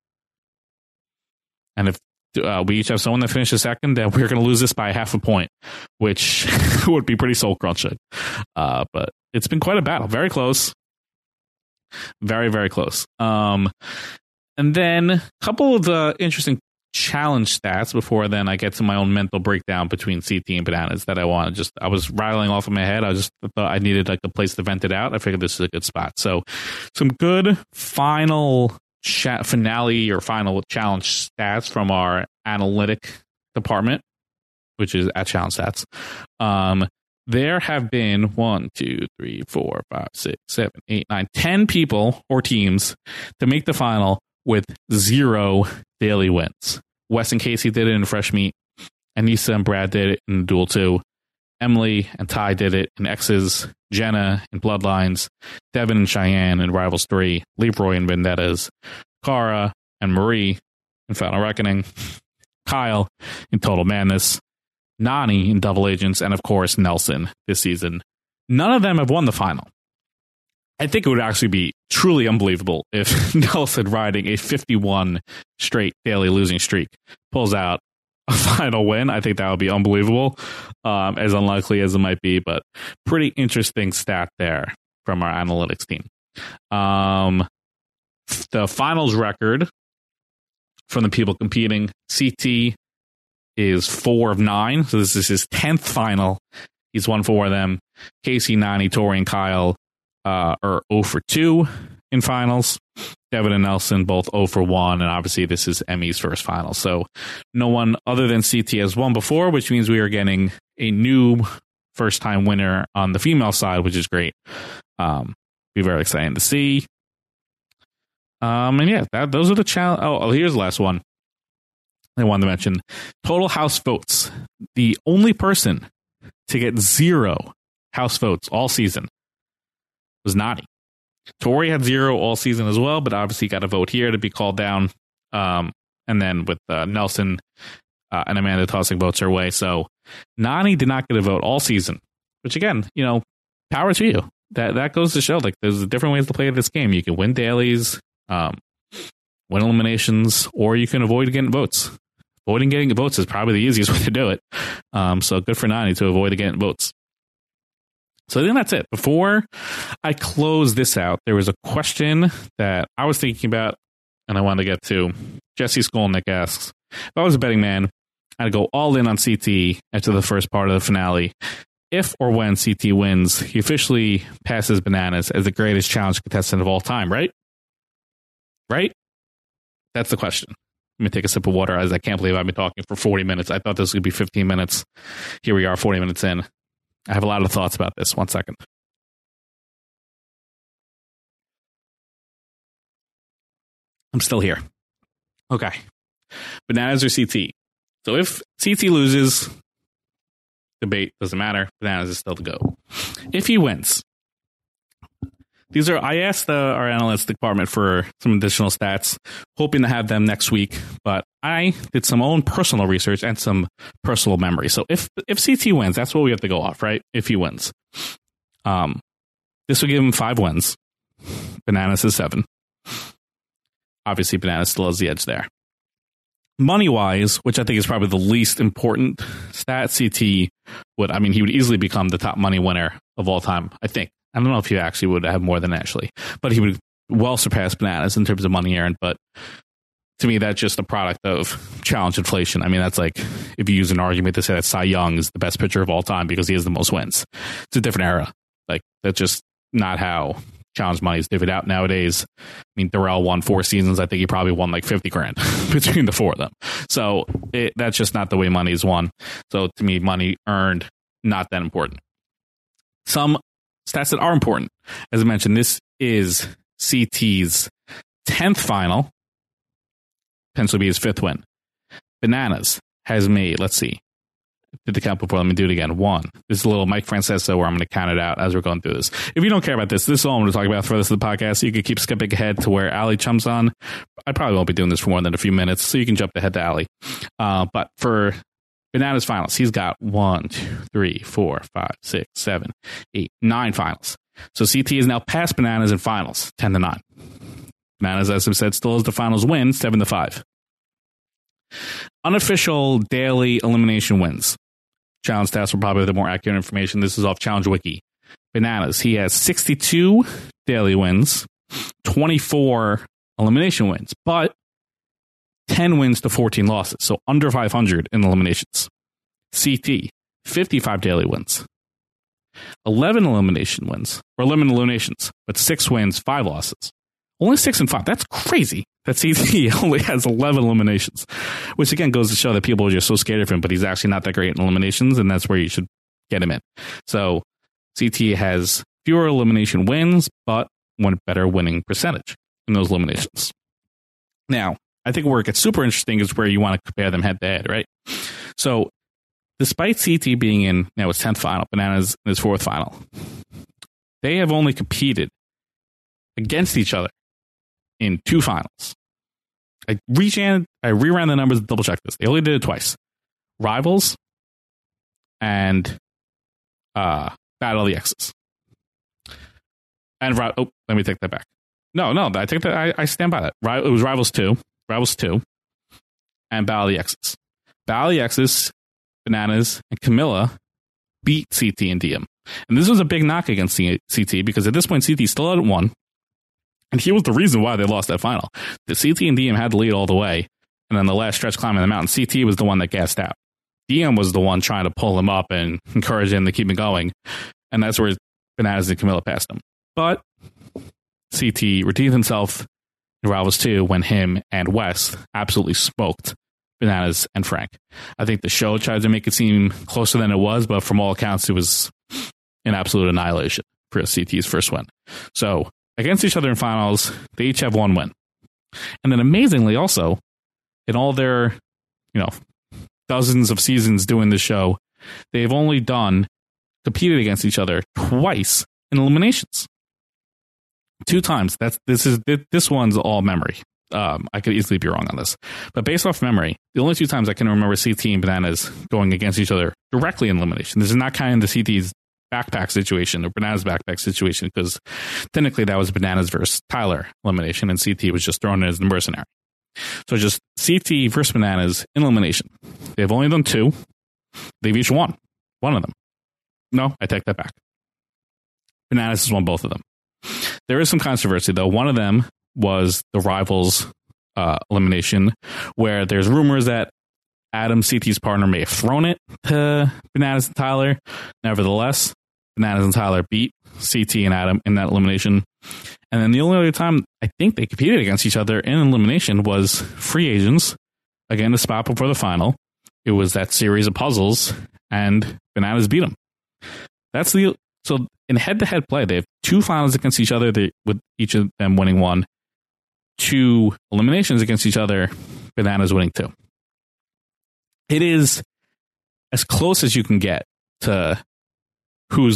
And if we each have someone that finishes second, then we're going to lose this by 0.5 point, which would be pretty soul crunching. But it's been quite a battle. Very close. Very, very close. And then a couple of the interesting challenge stats before then I get to my own mental breakdown between CT and Bananas that I was rattling off in my head. I just thought I needed like a place to vent it out. I figured this is a good spot. So some good final finale or final challenge stats from our analytic department, which is at Challenge Stats. There have been 1, 2, 3, 4, 5, 6, 7, 8, 9, 10 people or teams to make the final with 0 daily wins. Wes and Casey did it in Fresh Meat. Anissa and Brad did it in Duel 2. Emily and Ty did it in X's. Jenna in Bloodlines. Devin and Cheyenne in Rivals 3. Leroy in Vendettas. Cara and Marie in Final Reckoning. Kyle in Total Madness. Nany in Double Agents. And of course, Nelson this season. None of them have won the final. I think it would actually be truly unbelievable if Nelson, riding a 51 straight daily losing streak, pulls out a final win. I think that would be unbelievable, as unlikely as it might be, but pretty interesting stat there from our analytics team. The finals record from the people competing, CT is 4 of 9. So this is his 10th final. He's won 4 of them. Casey, Nany, Tori, and Kyle are 0 for 2 in finals. Devin and Nelson both 0 for 1. And obviously this is Emmy's first final. So no one other than CT has won before, which means we are getting a new first-time winner on the female side, which is great. Be very exciting to see. And yeah, those are the challenge. Oh, here's the last one I wanted to mention. Total house votes. The only person to get 0 house votes all season was Nany. Tori had 0 all season as well, but obviously got a vote here to be called down. And then with Nelson and Amanda tossing votes her way. So Nany did not get a vote all season, which again, power to you. That goes to show, like, there's different ways to play this game. You can win dailies, win eliminations, or you can avoid getting votes. Avoiding getting votes is probably the easiest way to do it. So good for Nany to avoid getting votes. So I think that's it. Before I close this out, there was a question that I was thinking about and I wanted to get to. Jesse Skolnick asks, if I was a betting man, I'd go all in on CT after the first part of the finale. If or when CT wins, he officially passes Bananas as the greatest challenge contestant of all time, right? Right? That's the question. Let me take a sip of water, as I can't believe I've been talking for 40 minutes. I thought this would be 15 minutes. Here we are, 40 minutes in. I have a lot of thoughts about this. 1 second. I'm still here. Okay. Bananas or CT? So if CT loses, debate doesn't matter. Bananas is still to go. If he wins, I asked our analytics department for some additional stats, hoping to have them next week, but I did some own personal research and some personal memory. So if CT wins, that's what we have to go off, right? If he wins. This will give him 5 wins. Bananas is 7. Obviously, Bananas still has the edge there. Money-wise, which I think is probably the least important stat, CT would, he would easily become the top money winner of all time, I think. I don't know if he actually would have more than Ashley, but he would well surpass Bananas in terms of money earned. But to me, that's just a product of challenge inflation. That's like if you use an argument to say that Cy Young is the best pitcher of all time because he has the most wins. It's a different era. Like, that's just not how challenge money is divvied out nowadays. Darrell won 4 seasons. I think he probably won like $50,000 between the 4 of them. So that's just not the way money is won. So to me, money earned, not that important. Some stats that are important. As I mentioned, this is CT's 10th final. Potentially be his 5th win. Bananas has made, let's see. Did the count before? Let me do it again. 1. This is a little Mike Francesa where I'm going to count it out as we're going through this. If you don't care about this is all I'm going to talk about for the rest of the podcast. You can keep skipping ahead to where Allie chums on. I probably won't be doing this for more than a few minutes, so you can jump ahead to Allie. But for Bananas finals, he's got 1, 2, 3, 4, 5, 6, 7, 8, 9 finals. So CT is now past Bananas in finals, 10-9. Bananas, as I said, still has the finals win, 7-5. Unofficial daily elimination wins. Challenge stats will probably have the more accurate information. This is off Challenge Wiki. Bananas, he has 62 daily wins, 24 elimination wins, but 10 wins to 14 losses, so under 500 in eliminations. CT, 55 daily wins, 11 elimination wins, or 11 eliminations, but 6 wins, 5 losses. Only 6 and 5. That's crazy. That CT only has 11 eliminations, which again goes to show that people are just so scared of him, but he's actually not that great in eliminations, and that's where you should get him in. So CT has fewer elimination wins, but one better winning percentage in those eliminations. Now, I think where it gets super interesting is where you want to compare them head to head, right? So despite CT being in now his 10th final, Bananas in his 4th final, they have only competed against each other in 2 finals. I reran the numbers to double check this. They only did it twice. Rivals and Battle of the Exes. And let me take that back. No, I take that. I stand by that. It was Rivals 2, and Battle of the Exes. Battle of the Exes, Bananas, and Camilla beat CT and DM. And this was a big knock against CT because at this point CT still hadn't won. And he was the reason why they lost that final. The CT and DM had the lead all the way. And then the last stretch climbing the mountain, CT was the one that gassed out. Diem was the one trying to pull him up and encourage him to keep it going. And that's where Bananas and Camilla passed him. But CT redeemed himself in Rivals 2 when him and Wes absolutely smoked Bananas and Frank. I think the show tried to make it seem closer than it was, but from all accounts, it was an absolute annihilation for CT's first win. So against each other in finals, they each have one win. And then amazingly also, in all their, dozens of seasons doing this show, they've only competed against each other twice in eliminations. 2 times. This one's all memory. I could easily be wrong on this, but based off memory, the only 2 times I can remember CT and Bananas going against each other directly in elimination. This is not kind of the CT's backpack situation or Bananas backpack situation, because technically that was Bananas versus Tyler elimination, and CT was just thrown in as the mercenary. So just CT versus Bananas in elimination. They've only done 2. They've each won one of them. No, I take that back. Bananas has won both of them. There is some controversy, though. One of them was the Rivals elimination, where there's rumors that Adam, CT's partner, may have thrown it to Bananas and Tyler. Nevertheless, Bananas and Tyler beat CT and Adam in that elimination. And then the only other time I think they competed against each other in elimination was Free Agents, again, the spot before the final. It was that series of puzzles, and Bananas beat them. So in head-to-head play, they have 2 finals against each other, with each of them winning 1. 2 eliminations against each other, Bananas winning 2. It is as close as you can get to who.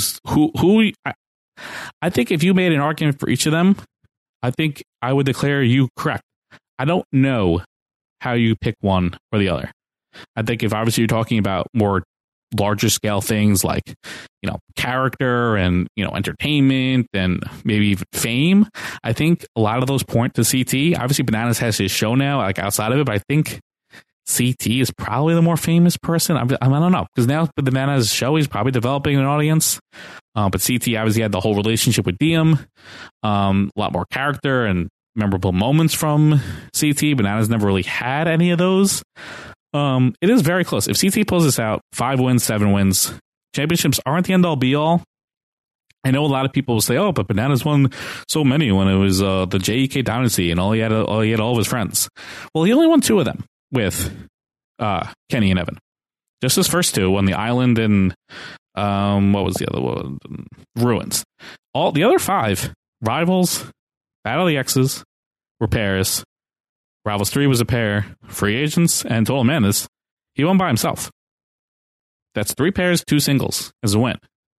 I think if you made an argument for each of them, I think I would declare you correct. I don't know how you pick one or the other. I think if obviously you're talking about more larger scale things like, character and, entertainment and maybe even fame, I think a lot of those point to CT. Obviously Bananas has his show now, like outside of it, but I think CT is probably the more famous person. I don't know, because now with the Bananas show, he's probably developing an audience. But CT obviously had the whole relationship with Diem, a lot more character and memorable moments from CT. Bananas never really had any of those. It is very close. If CT pulls this out, 5 wins, 7 wins, championships aren't the end all be all. I know a lot of people will say, "Oh, but Bananas won so many when it was the JEK Dynasty, and he had all of his friends." Well, he only won 2 of them with Kenny and Evan. Just his first 2 on the island and what was the other one? Ruins. All the other 5 Rivals, Battle of the X's, were pairs. Rivals 3 was a pair. Free Agents and Total Madness, he won by himself. That's 3 pairs, 2 singles as a win.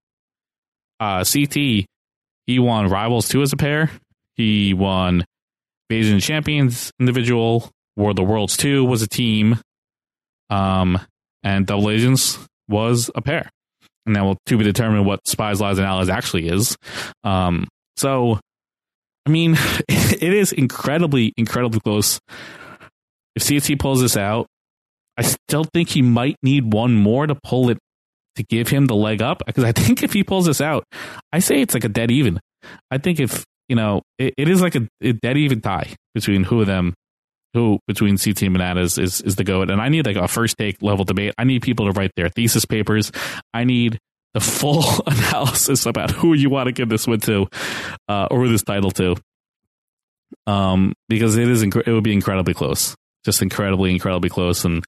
CT, he won Rivals 2 as a pair. He won Asian Champions individual. War of the Worlds 2 was a team. And Double Agents was a pair. And that will to be determined what Spies, Lies, and Allies actually is. So, I mean, it is incredibly, incredibly close. If CT pulls this out, I still think he might need one more to pull it, to give him the leg up. Because I think if he pulls this out, I say it's like a dead even. I think if, it is like a dead even tie between between CT and Bananas is the GOAT. And I need like a first take level debate. I need people to write their thesis papers. I need the full analysis about who you want to give this win to, or this title to. Because it would be incredibly close. Just incredibly, incredibly close. And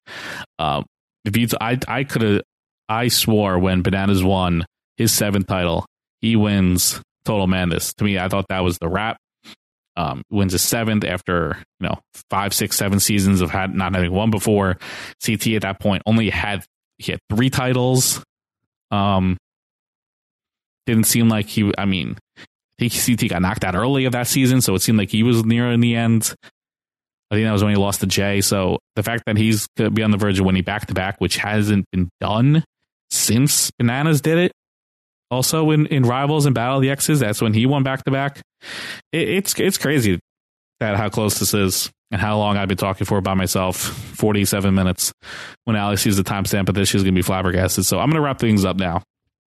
I swore when Bananas won his 7th title, he wins Total Madness. To me, I thought that was the wrap. Wins his 7th after 5, 6, 7 seasons of not having won before. CT at that point he had 3 titles. Didn't seem like I think CT got knocked out early of that season, so it seemed like he was near in the end. I think that was when he lost to Jay. So the fact that he's going to be on the verge of winning back-to-back, which hasn't been done since Bananas did it, also in Rivals and Battle of the X's, that's when he won back-to-back. It's crazy that how close this is and how long I've been talking for by myself, 47 minutes. When Alex sees the timestamp of this, she's going to be flabbergasted. So I'm going to wrap things up now.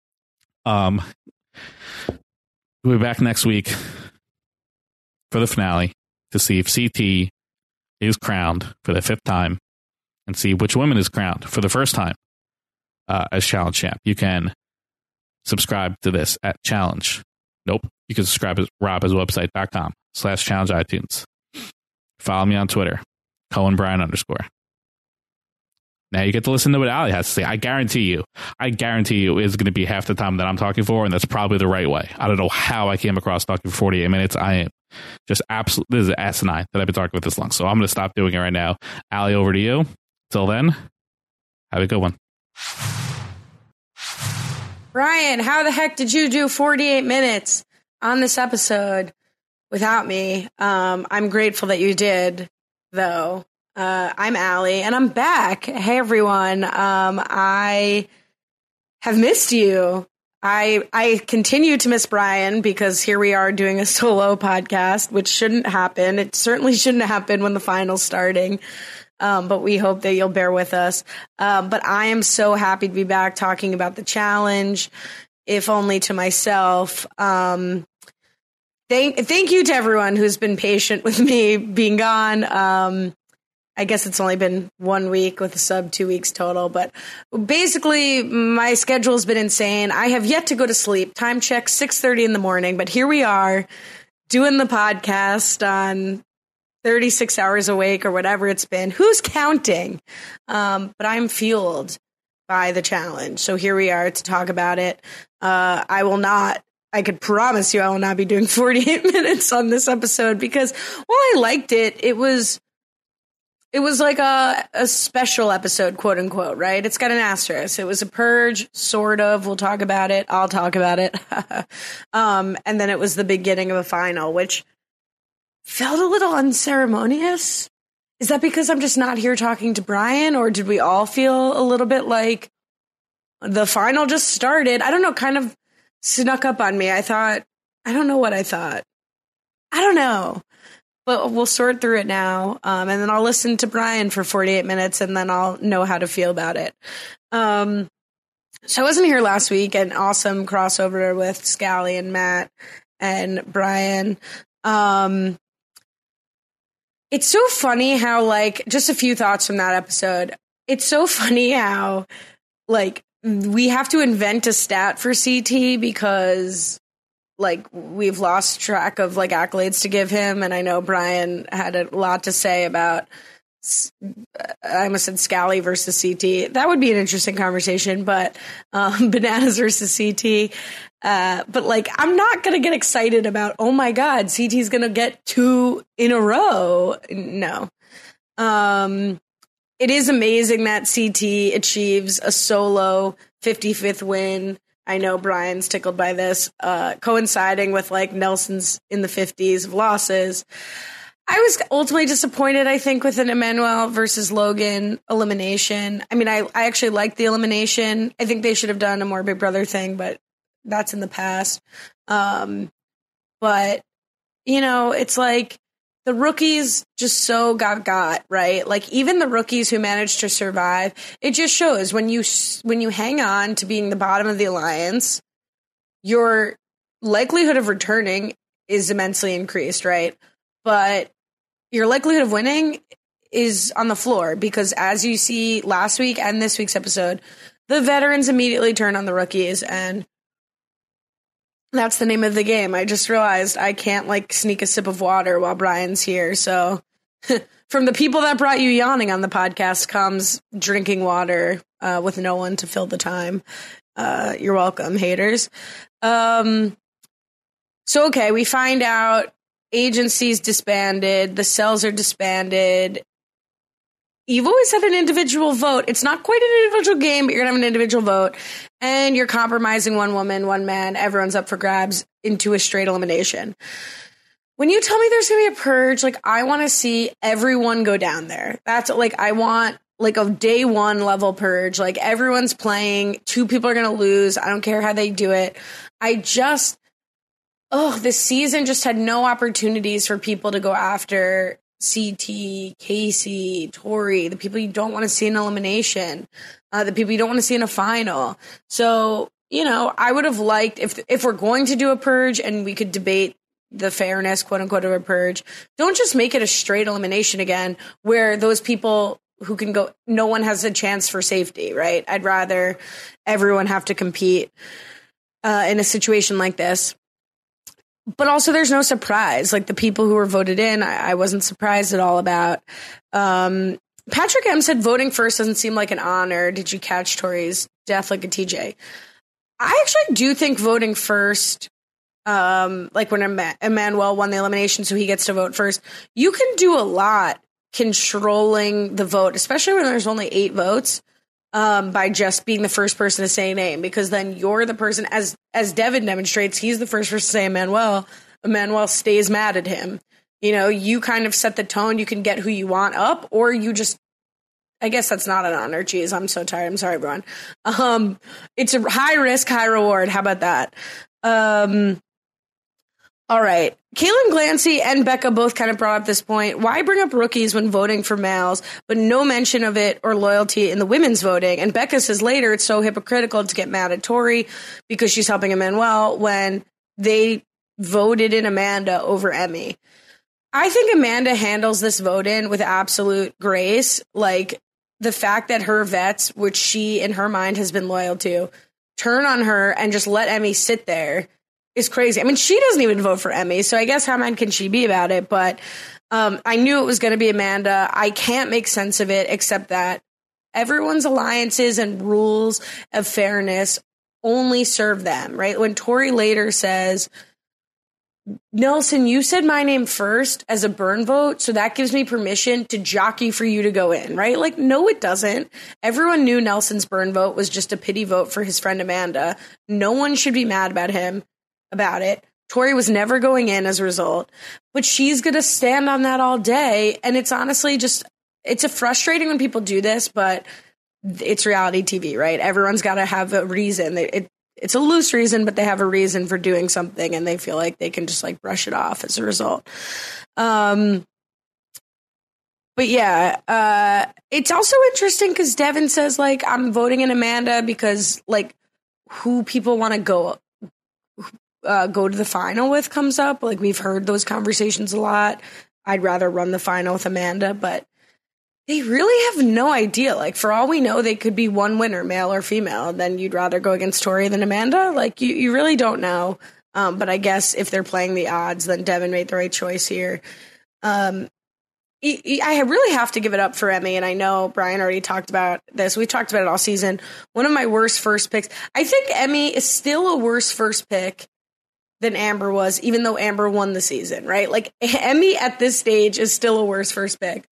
We'll be back next week for the finale to see if CT is crowned for the 5th time and see which woman is crowned for the first time as Challenge Champ. You can subscribe to this at Challenge. Nope. You can subscribe at robhaswebsite.com/challenge iTunes. Follow me on Twitter, CohenBryan_. Now you get to listen to what Ali has to say. I guarantee you is going to be half the time that I'm talking for, and that's probably the right way. I don't know how I came across talking for 48 minutes. I am just absolutely, this is asinine that I've been talking about this long. So I'm going to stop doing it right now. Ali, over to you. Till then, have a good one. Brian, how the heck did you do 48 minutes on this episode without me? I'm grateful that you did, though. I'm Ali, and I'm back. Hey, everyone. I have missed you. I continue to miss Brian because here we are doing a solo podcast, which shouldn't happen. It certainly shouldn't happen when the final's starting. But we hope that you'll bear with us. But I am so happy to be back talking about the challenge, if only to myself. Thank you to everyone who's been patient with me being gone. I guess it's only been 1 week with a sub, 2 weeks total. But basically, my schedule's been insane. I have yet to go to sleep. Time check, 6:30 in the morning. But here we are doing the podcast on 36 hours awake or whatever it's been. Who's counting? But I'm fueled by the challenge. So here we are to talk about it. I could promise you I will not be doing 48 minutes on this episode because while I liked it, it was like a special episode, quote unquote, right? It's got an asterisk. It was a purge, sort of. We'll talk about it. I'll talk about it. And then it was the beginning of a final, which felt a little unceremonious. Is that because I'm just not here talking to Brian, or did we all feel a little bit like the final just started? I don't know, kind of snuck up on me. I don't know what I thought. I don't know. But we'll sort through it now, and then I'll listen to Brian for 48 minutes, and then I'll know how to feel about it. So I wasn't here last week, an awesome crossover with Scally and Matt and Brian. It's so funny how, like, just a few thoughts from that episode. It's so funny how, like, we have to invent a stat for CT because, like, we've lost track of, like, accolades to give him. And I know Brian had a lot to say about, I almost said Scally versus CT. That would be an interesting conversation, but Bananas versus CT. But, like, I'm not going to get excited about, oh, my God, CT's going to get 2 in a row. No. It is amazing that CT achieves a solo 55th win. I know Brian's tickled by this, coinciding with, like, Nelson's in the 50s of losses. I was ultimately disappointed, I think, with an Emmanuel versus Logan elimination. I mean, I actually liked the elimination. I think they should have done a more Big Brother thing, but that's in the past. But, you know, it's like the rookies just so got, right? Like, even the rookies who managed to survive, it just shows when you hang on to being the bottom of the alliance, your likelihood of returning is immensely increased, right? But your likelihood of winning is on the floor because, as you see last week and this week's episode, the veterans immediately turn on the rookies, and that's the name of the game. I just realized I can't, like, sneak a sip of water while Brian's here. So from the people that brought you yawning on the podcast comes drinking water with no one to fill the time. You're welcome, haters. So, okay, we find out agencies disbanded. The cells are disbanded. You've always had an individual vote. It's not quite an individual game, but you're going to have an individual vote. And you're compromising one woman, one man. Everyone's up for grabs into a straight elimination. When you tell me there's going to be a purge, like, I want to see everyone go down there. That's, like, I want, like, a day one level purge. Like, everyone's playing. 2 people are going to lose. I don't care how they do it. This season just had no opportunities for people to go after CT, Casey, Tori, the people you don't want to see in elimination, the people you don't want to see in a final. So, you know, I would have liked, if we're going to do a purge and we could debate the fairness, quote unquote, of a purge, don't just make it a straight elimination again, where those people who can go. No one has a chance for safety, right? I'd rather everyone have to compete in a situation like this. But also there's no surprise. Like the people who were voted in, I wasn't surprised at all about. Patrick M said voting first doesn't seem like an honor. Did you catch Tori's death like a TJ? I actually do think voting first, like when Emmanuel won the elimination, so he gets to vote first, you can do a lot controlling the vote, especially when there's only 8 votes, by just being the first person to say a name, because then you're the person, as Devin demonstrates, he's the first person to say Emmanuel. Emmanuel stays mad at him. You know, you kind of set the tone. You can get who you want up, or you just, I guess that's not an honor. Geez, I'm so tired. I'm sorry, everyone. It's a high risk, high reward. How about that? All right. Caitlin Glancy and Becca both kind of brought up this point. Why bring up rookies when voting for males, but no mention of it or loyalty in the women's voting? And Becca says later it's so hypocritical to get mad at Tori because she's helping Emmanuel when they voted in Amanda over Emmy. I think Amanda handles this vote in with absolute grace. Like the fact that her vets, which she in her mind has been loyal to, turn on her and just let Emmy sit there is crazy. I mean, she doesn't even vote for Emmy, so I guess how mad can she be about it? But I knew it was going to be Amanda. I can't make sense of it except that everyone's alliances and rules of fairness only serve them, right? When Tori later says, Nelson, you said my name first as a burn vote, so that gives me permission to jockey for you to go in, right? Like, no, it doesn't. Everyone knew Nelson's burn vote was just a pity vote for his friend Amanda. No one should be mad about it. Tori was never going in as a result, but she's going to stand on that all day. And it's honestly just, it's a frustrating when people do this, but it's reality TV, right? Everyone's got to have a reason. It's a loose reason, but they have a reason for doing something and they feel like they can just like brush it off as a result. But yeah, it's also interesting because Devin says like, I'm voting in Amanda because like who people want to go to the final with comes up. Like we've heard those conversations a lot. I'd rather run the final with Amanda, but they really have no idea. Like for all we know, they could be one winner, male or female. Then you'd rather go against Tori than Amanda. Like you really don't know. But I guess if they're playing the odds, then Devin made the right choice here. I really have to give it up for Emmy, and I know Brian already talked about this. We talked about it all season. One of my worst first picks. I think Emmy is still a worse first pick than Amber was, even though Amber won the season, right? Like Emmy at this stage is still a worse first pick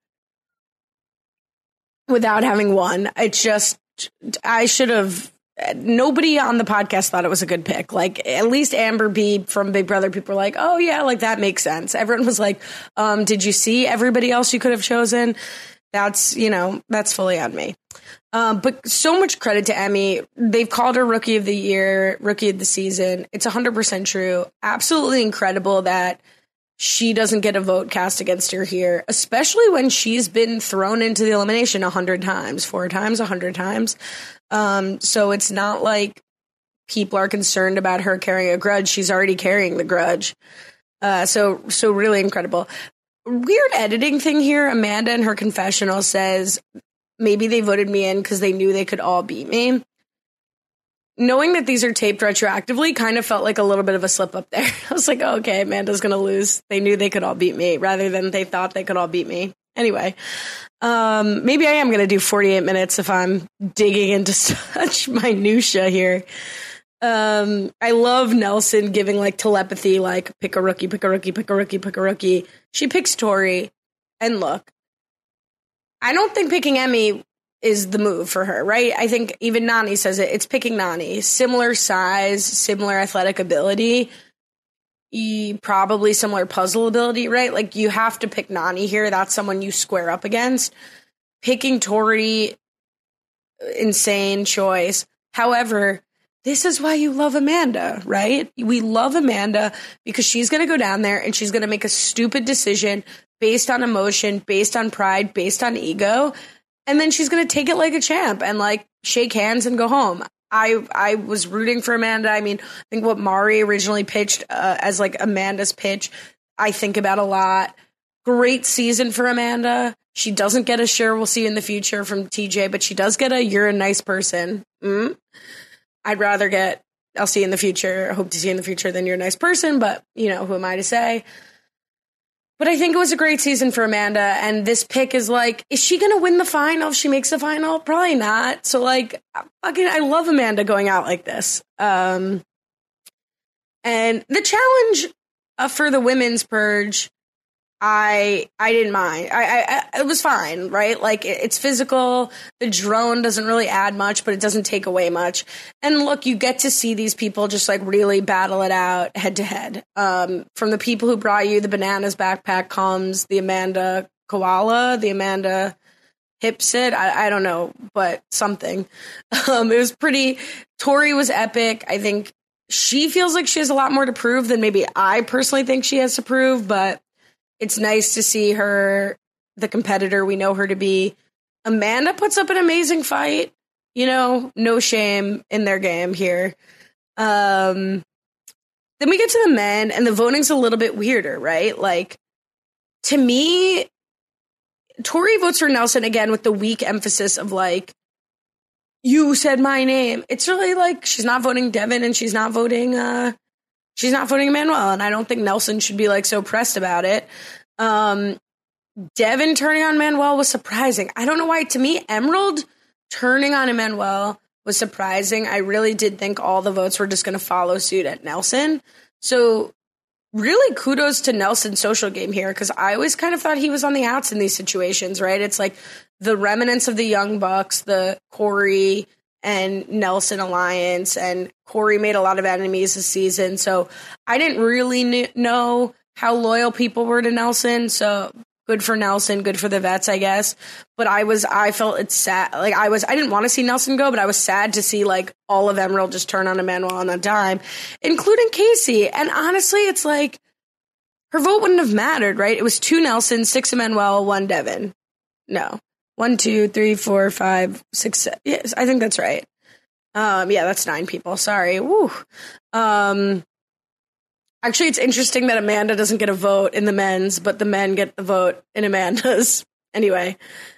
without having won. It's just, I should have, nobody on the podcast thought it was a good pick. Like at least Amber B from Big Brother, people were like, oh yeah, like that makes sense. Everyone was like, did you see everybody else you could have chosen? That's, that's fully on me. But so much credit to Emmy. They've called her Rookie of the Year, Rookie of the Season. It's 100% true. Absolutely incredible that she doesn't get a vote cast against her here, especially when she's been thrown into the elimination 100 times, 4 times, 100 times. So it's not like people are concerned about her carrying a grudge. She's already carrying the grudge. So really incredible. Weird editing thing here. Amanda in her confessional says, maybe they voted me in because they knew they could all beat me. Knowing that these are taped retroactively kind of felt like a little bit of a slip up there. I was like, oh, okay, Amanda's going to lose. They knew they could all beat me rather than they thought they could all beat me. Anyway, maybe I am going to do 48 minutes if I'm digging into such minutia here. I love Nelson giving like telepathy, like pick a rookie, pick a rookie, pick a rookie, pick a rookie. She picks Tori. And look, I don't think picking Emmy is the move for her, right? I think even Nany says it. It's picking Nany. Similar size, similar athletic ability, probably similar puzzle ability, right? Like you have to pick Nany here. That's someone you square up against. Picking Tori, insane choice. However, this is why you love Amanda, right? We love Amanda because she's going to go down there and she's going to make a stupid decision based on emotion, based on pride, based on ego. And then she's going to take it like a champ and like shake hands and go home. I was rooting for Amanda. I mean, I think what Mari originally pitched as like Amanda's pitch, I think about a lot. great season for Amanda. She doesn't get a sure we'll see you in the future from TJ, but she does get a you're a nice person. I'd rather get I'll see you in the future, hope to see you in the future than you're a nice person, but, you know, who am I to say? But I think it was a great season for Amanda, and this pick is like, is she going to win the final if she makes the final? Probably not. So, like, I love Amanda going out like this. And the challenge for the women's purge, I didn't mind. It was fine, right? Like, it's physical. The drone doesn't really add much, but it doesn't take away much. And look, you get to see these people just like really battle it out head to head. From the people who brought you the bananas backpack comes the Amanda koala, the Amanda hipsit. I don't know, but something. It was pretty. Tori was epic. I think she feels like she has a lot more to prove than maybe I personally think she has to prove, but it's nice to see her, the competitor we know her to be. Amanda puts up an amazing fight. You know, no shame in their game here. Then we get to the men, and the voting's a little bit weirder, right? Like, to me, Tori votes for Nelson again with the weak emphasis of, like, you said my name. It's really like she's not voting Devin, and she's not voting Manuel, and I don't think Nelson should be like so pressed about it. Devin turning on Manuel was surprising. I don't know why. To me, Emerald turning on Manuel was surprising. I really did think all the votes were just going to follow suit at Nelson. So really kudos to Nelson's social game here, because I always kind of thought he was on the outs in these situations, right? It's like the remnants of the Young Bucks, the Corey and Nelson alliance, and Corey made a lot of enemies this season. So I didn't really know how loyal people were to Nelson. So good for Nelson, good for the vets, I guess. But I felt it's sad. Like I didn't want to see Nelson go, but I was sad to see like all of Emerald just turn on Emmanuel on that dime, including Casey. And honestly, it's like her vote wouldn't have mattered, right? It was 2 Nelson, 6 Emmanuel, 1 Devin. No. 1, 2, 3, 4, 5, 6, 7. Yes, I think that's right. Yeah, that's 9 people. Sorry. Woo. Actually, it's interesting that Amanda doesn't get a vote in the men's, but the men get the vote in Amanda's. Anyway.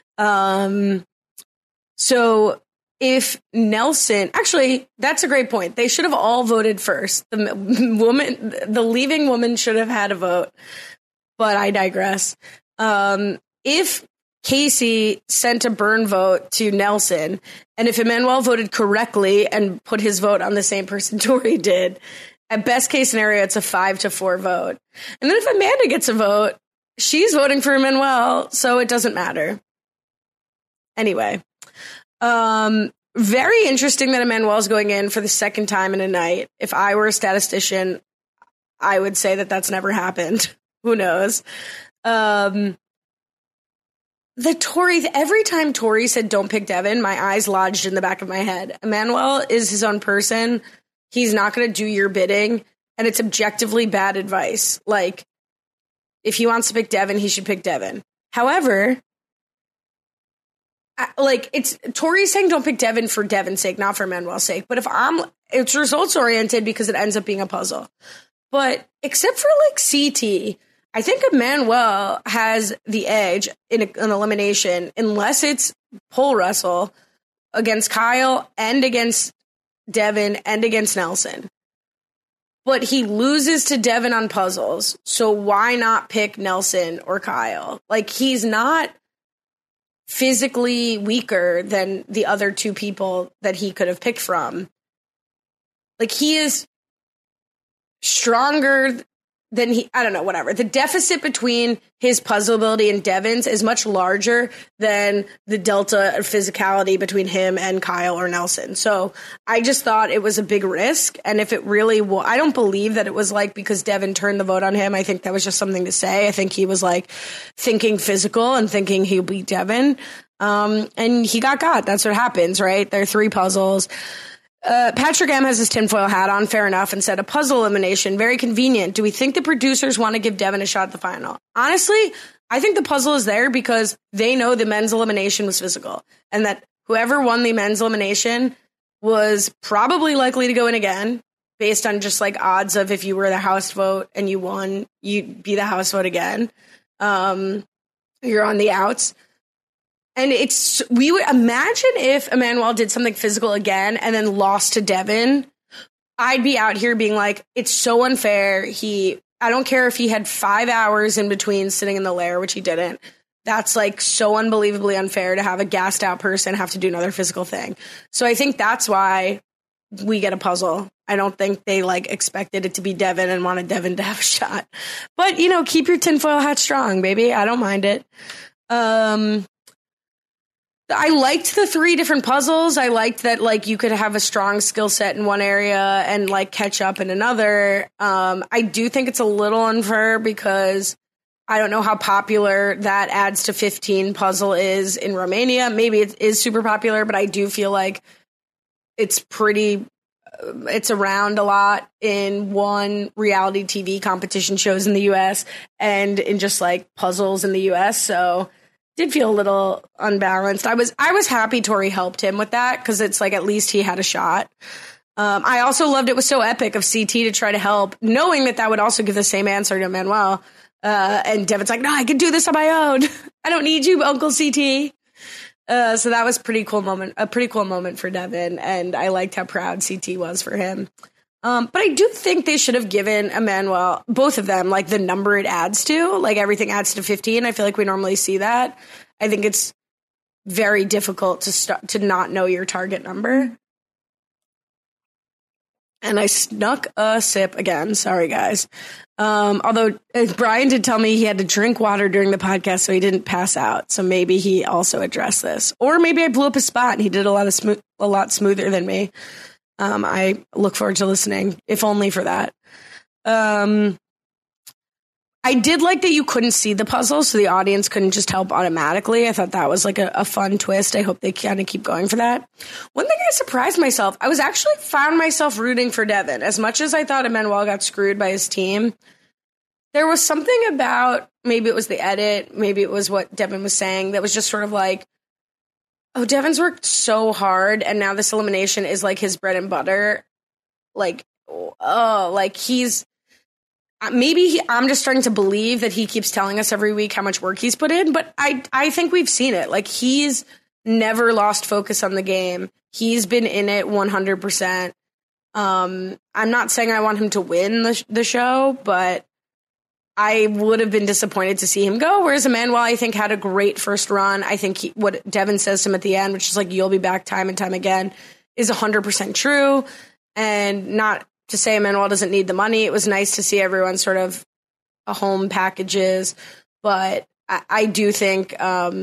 So if Nelson, actually, that's a great point. They should have all voted first. The leaving woman should have had a vote, but I digress. If Casey sent a burn vote to Nelson, and if Emmanuel voted correctly and put his vote on the same person Tori did, at best case scenario, it's a 5-4 vote. And then if Amanda gets a vote, she's voting for Emmanuel, so it doesn't matter. Anyway, very interesting that Emmanuel's going in for the second time in a night. If I were a statistician, I would say that that's never happened. Who knows? Every time Tori said don't pick Devin, my eyes lodged in the back of my head. Emmanuel is his own person. He's not going to do your bidding, and it's objectively bad advice. Like, if he wants to pick Devin, he should pick Devin. However, it's Tori's saying don't pick Devin for Devin's sake, not for Emmanuel's sake. But it's results oriented because it ends up being a puzzle. But except for like CT, I think Emmanuel has the edge in an elimination unless it's pole wrestle against Kyle and against Devin and against Nelson. But he loses to Devin on puzzles, so why not pick Nelson or Kyle? Like, he's not physically weaker than the other 2 people that he could have picked from. Like, he is stronger than I don't know, whatever. The deficit between his puzzle ability and Devin's is much larger than the delta of physicality between him and Kyle or Nelson. So I just thought it was a big risk. And if it really I don't believe that it was like because Devin turned the vote on him. I think that was just something to say. I think he was like thinking physical and thinking he'll beat Devin. And he got. That's what happens, right? There are 3 puzzles. Patrick M has his tinfoil hat on, fair enough, and said a puzzle elimination, very convenient. Do we think the producers want to give Devin a shot at the final? Honestly, I think the puzzle is there because they know the men's elimination was physical and that whoever won the men's elimination was probably likely to go in again based on just like odds of if you were the house vote and you won, you'd be the house vote again. You're on the outs. And we would imagine if Emmanuel did something physical again and then lost to Devin, I'd be out here being like, it's so unfair. I don't care if he had 5 hours in between sitting in the lair, which he didn't. That's like so unbelievably unfair to have a gassed out person have to do another physical thing. So I think that's why we get a puzzle. I don't think they like expected it to be Devin and wanted Devin to have a shot. But, keep your tinfoil hat strong, baby. I don't mind it. I liked the 3 different puzzles. I liked that like you could have a strong skill set in one area and like catch up in another. I do think it's a little unfair because I don't know how popular that adds to 15 puzzle is in Romania. Maybe it is super popular, but I do feel like it's around a lot in one reality TV competition shows in the US and in just like puzzles in the US. So did feel a little unbalanced. I was happy Tori helped him with that because it's like at least he had a shot. I also loved it was so epic of CT to try to help, knowing that would also give the same answer to Manuel. And Devin's like, no, I can do this on my own. I don't need you, Uncle CT. So that was a pretty cool moment for Devin, and I liked how proud CT was for him. But I do think they should have given Emmanuel, both of them, like the number it adds to, like everything adds to 15. I feel like we normally see that. I think it's very difficult to not know your target number. And I snuck a sip again. Sorry, guys. Although Brian did tell me he had to drink water during the podcast, so he didn't pass out. So maybe he also addressed this, or maybe I blew up his spot and he did a lot smoother than me. I look forward to listening, if only for that. I did like that you couldn't see the puzzle, so the audience couldn't just help automatically. I thought that was like a fun twist. I hope they kind of keep going for that. One thing I surprised myself, I found myself rooting for Devin. As much as I thought Emmanuel got screwed by his team, there was something about, maybe it was the edit, maybe it was what Devin was saying, that was just sort of like, oh, Devin's worked so hard, and now this elimination is like his bread and butter. Like, oh, like I'm just starting to believe that he keeps telling us every week how much work he's put in, but I think we've seen it. Like, he's never lost focus on the game. He's been in it 100%. I'm not saying I want him to win the show, but I would have been disappointed to see him go. Whereas Emmanuel, I think, had a great first run. I think what Devin says to him at the end, which is like, you'll be back time and time again, is 100% true. And not to say Emmanuel doesn't need the money. It was nice to see everyone sort of home packages. But I do think,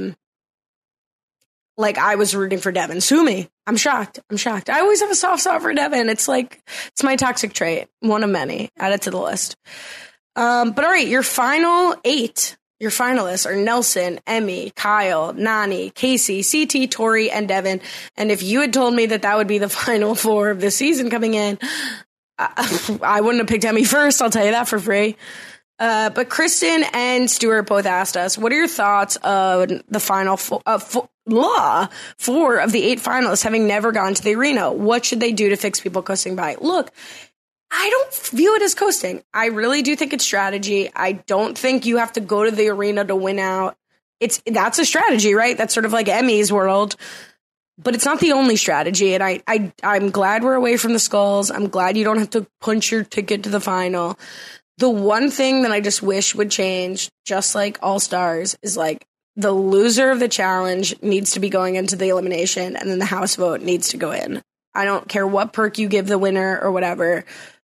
like, I was rooting for Devin. Sue me. I'm shocked. I always have a soft spot for Devin. It's like, it's my toxic trait. One of many. Add it to the list. But all right, your final 8, your finalists are Nelson, Emmy, Kyle, Nany, Casey, CT, Tori, and Devin. And if you had told me that would be the final 4 of the season coming in, I wouldn't have picked Emmy first. I'll tell you that for free. But Kristen and Stuart both asked us, what are your thoughts of the final 4 of the 8 finalists having never gone to the arena? What should they do to fix people coasting by? Look, I don't view it as coasting. I really do think it's strategy. I don't think you have to go to the arena to win out. That's a strategy, right? That's sort of like Emmy's world. But it's not the only strategy. And I'm glad we're away from the skulls. I'm glad you don't have to punch your ticket to the final. The one thing that I just wish would change, just like All Stars, is like the loser of the challenge needs to be going into the elimination, and then the house vote needs to go in. I don't care what perk you give the winner or whatever,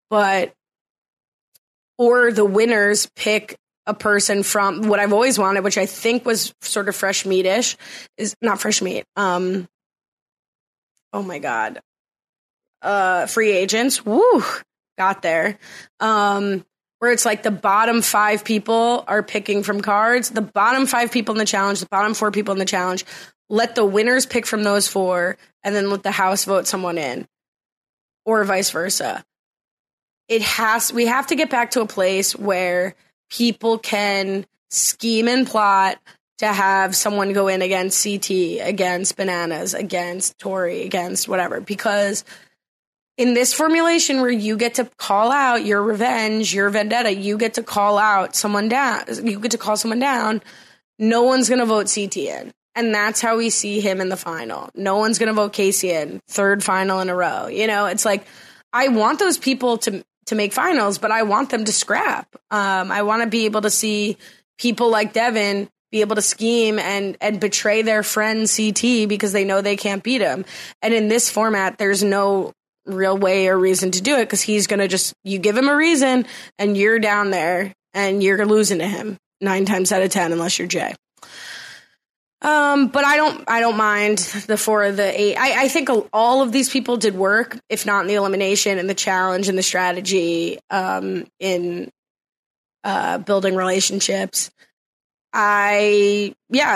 or the winners pick a person from what I've always wanted, which I think was sort of fresh meat-ish, is not fresh meat. Oh my God. Free agents. Woo. Got there. Where it's like the bottom 5 people are picking from cards, the bottom 5 people in the challenge, the bottom 4 people in the challenge. Let the winners pick from those 4, and then let the house vote someone in, or vice versa. We have to get back to a place where people can scheme and plot to have someone go in against CT, against Bananas, against Tori, against whatever, because in this formulation where you get to call out your revenge, your vendetta, you get to call out someone down, you get to call someone down, no one's going to vote CT in. And that's how we see him in the final. No one's going to vote Casey in, third final in a row. You know, it's like, I want those people to make finals, but I want them to scrap. I want to be able to see people like Devin be able to scheme and betray their friend CT because they know they can't beat him. And in this format, there's no real way or reason to do it because he's going to just, you give him a reason and you're down there and you're losing to him 9 times out of 10 unless you're Jay. But I don't mind the 4 of the 8. I think all of these people did work, if not in the elimination and the challenge and the strategy, in building relationships. I'm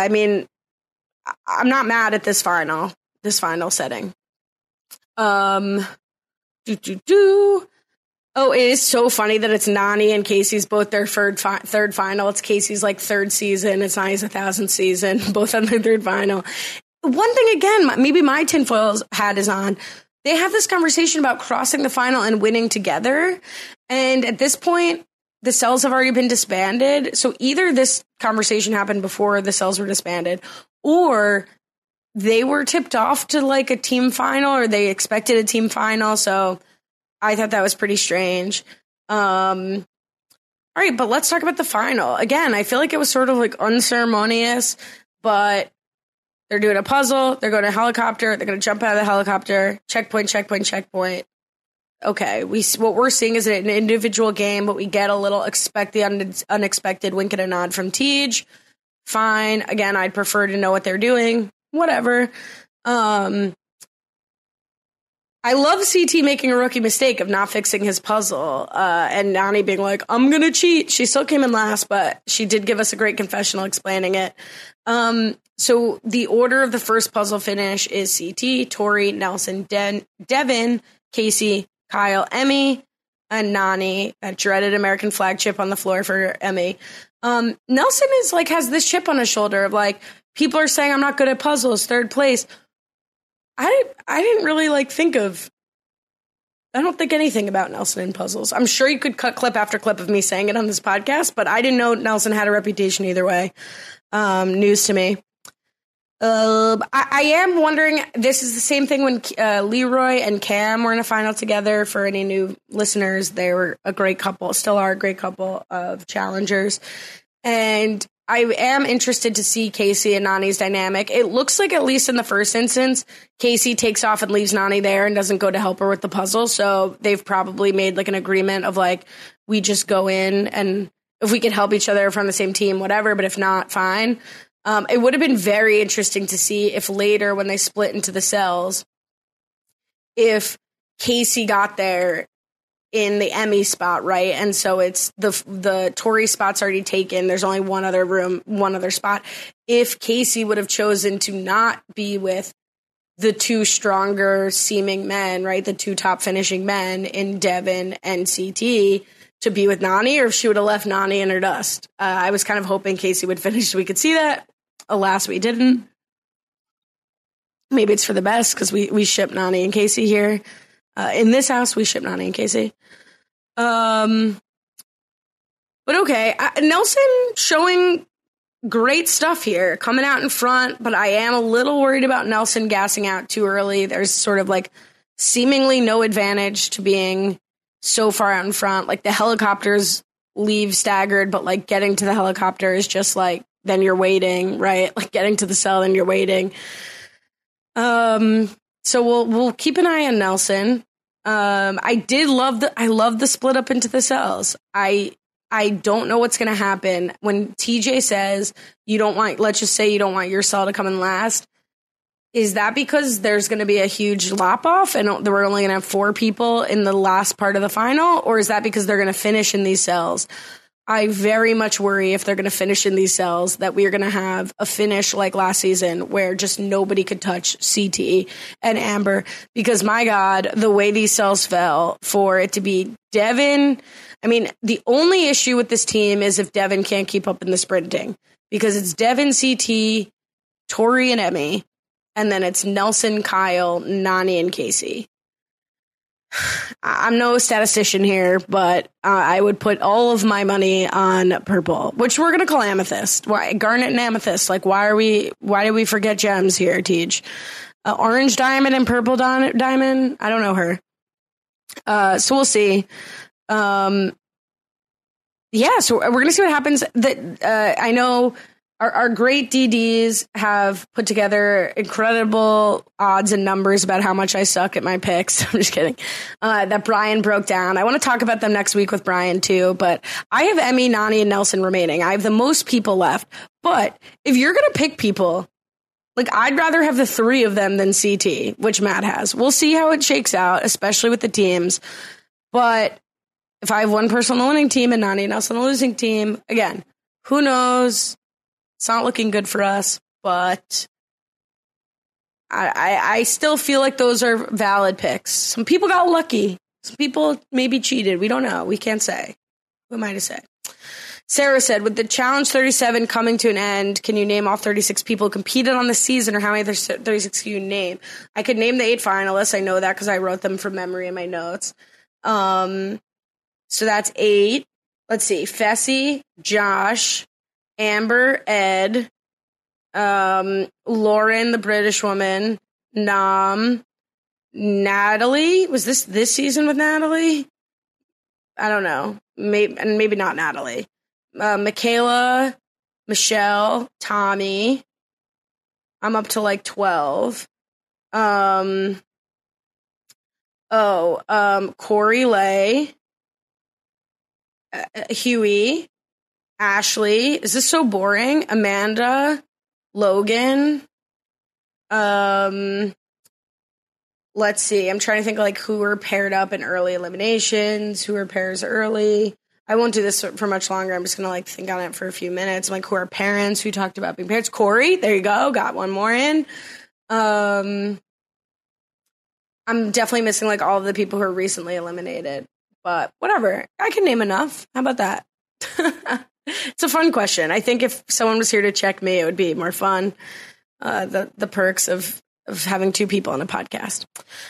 not mad at this final setting. Oh, it is so funny that it's Nany and Casey's both their third final. It's Casey's like 3rd season. It's Nany's 1,000th season, both on their 3rd final. One thing, again, maybe my tinfoil hat is on. They have this conversation about crossing the final and winning together. And at this point, the cells have already been disbanded. So either this conversation happened before the cells were disbanded, or they were tipped off to like a team final, or they expected a team final. So I thought that was pretty strange. All right, but let's talk about the final. Again, I feel like it was sort of like unceremonious, but they're doing a puzzle. They're going to a helicopter. They're going to jump out of the helicopter. Checkpoint. Okay, what we're seeing is an individual game, but we get a little unexpected wink and a nod from Tej. Fine. Again, I'd prefer to know what they're doing. Whatever. I love CT making a rookie mistake of not fixing his puzzle, and Nany being like, I'm going to cheat. She still came in last, but she did give us a great confessional explaining it. So the order of the first puzzle finish is CT, Tori, Nelson, Devin, Casey, Kyle, Emmy, and Nany. That dreaded American flag chip on the floor for Emmy. Nelson is like, has this chip on his shoulder of like, people are saying I'm not good at puzzles, 3rd place. I didn't really I don't think anything about Nelson in puzzles. I'm sure you could cut clip after clip of me saying it on this podcast, but I didn't know Nelson had a reputation either way. News to me. I am wondering, this is the same thing when Leroy and Cam were in a final together. For any new listeners, they were a great couple, still are a great couple of challengers. And I am interested to see Casey and Nany's dynamic. It looks like, at least in the first instance, Casey takes off and leaves Nany there and doesn't go to help her with the puzzle. So they've probably made like an agreement of like, we just go in and if we could help each other if we're on the same team, whatever. But if not, fine. It would have been very interesting to see if later when they split into the cells, if Casey got there in the Emmy spot, right? And so it's the Tori spot's already taken. There's only one other spot. If Casey would have chosen to not be with the 2 stronger seeming men, right? The 2 top finishing men in Devin and CT, to be with Nany, or if she would have left Nany in her dust. I was kind of hoping Casey would finish so we could see that. Alas, we didn't. Maybe it's for the best because we ship Nany and Casey here. In this house, we ship Nany and Casey. But okay, Nelson showing great stuff here, coming out in front, but I am a little worried about Nelson gassing out too early. There's sort of like seemingly no advantage to being so far out in front. Like the helicopters leave staggered, but like getting to the helicopter is just like, then you're waiting, right? Like getting to the cell, then you're waiting. So we'll keep an eye on Nelson. I love the split up into the cells. I don't know what's going to happen when TJ says let's just say you don't want your cell to come in last. Is that because there's going to be a huge lop off and we're only going to have 4 people in the last part of the final? Or is that because they're going to finish in these cells? I very much worry if they're going to finish in these cells that we are going to have a finish like last season where just nobody could touch CT and Amber, because my God, the way these cells fell for it to be Devin. I mean, the only issue with this team is if Devin can't keep up in the sprinting, because it's Devin, CT, Tori, and Emmy. And then it's Nelson, Kyle, Nany, and Casey. I'm no statistician here, but I would put all of my money on purple, which we're going to call amethyst. Why garnet and amethyst? Like, why do we forget gems here, Teach? Orange diamond and purple diamond? I don't know her. So we'll see. So we're going to see what happens. I know our great DDs have put together incredible odds and numbers about how much I suck at my picks. I'm just kidding. That Brian broke down. I want to talk about them next week with Brian too, but I have Emmy, Nany, and Nelson remaining. I have the most people left. But if you're going to pick people, like, I'd rather have the three of them than CT, which Matt has. We'll see how it shakes out, especially with the teams. But if I have one person on the winning team and Nany and Nelson on the losing team, again, who knows? It's not looking good for us, but I still feel like those are valid picks. Some people got lucky. Some people maybe cheated. We don't know. We can't say. Who am I to say? Sarah said, with the Challenge 37 coming to an end, can you name all 36 people who competed on the season, or how many 36 can you name? I could name the 8 finalists. I know that because I wrote them from memory in my notes. So that's 8. Let's see. Fessy, Josh, Amber, Ed, Lauren, the British woman, Nam, Natalie. Was this season with Natalie? I don't know. Maybe not Natalie. Michaela, Michelle, Tommy. I'm up to like 12. Corey Lay, Huey, Ashley. Is this so boring? Amanda, Logan. Let's see. I'm trying to think of like who were paired up in early eliminations, who were pairs early. I won't do this for much longer. I'm just going to like think on it for a few minutes. Like, who are parents? Who talked about being parents? Corey, there you go. Got one more in. I'm definitely missing like all of the people who are recently eliminated, but whatever. I can name enough. How about that? It's a fun question. I think if someone was here to check me, it would be more fun. The perks of having 2 people on a podcast.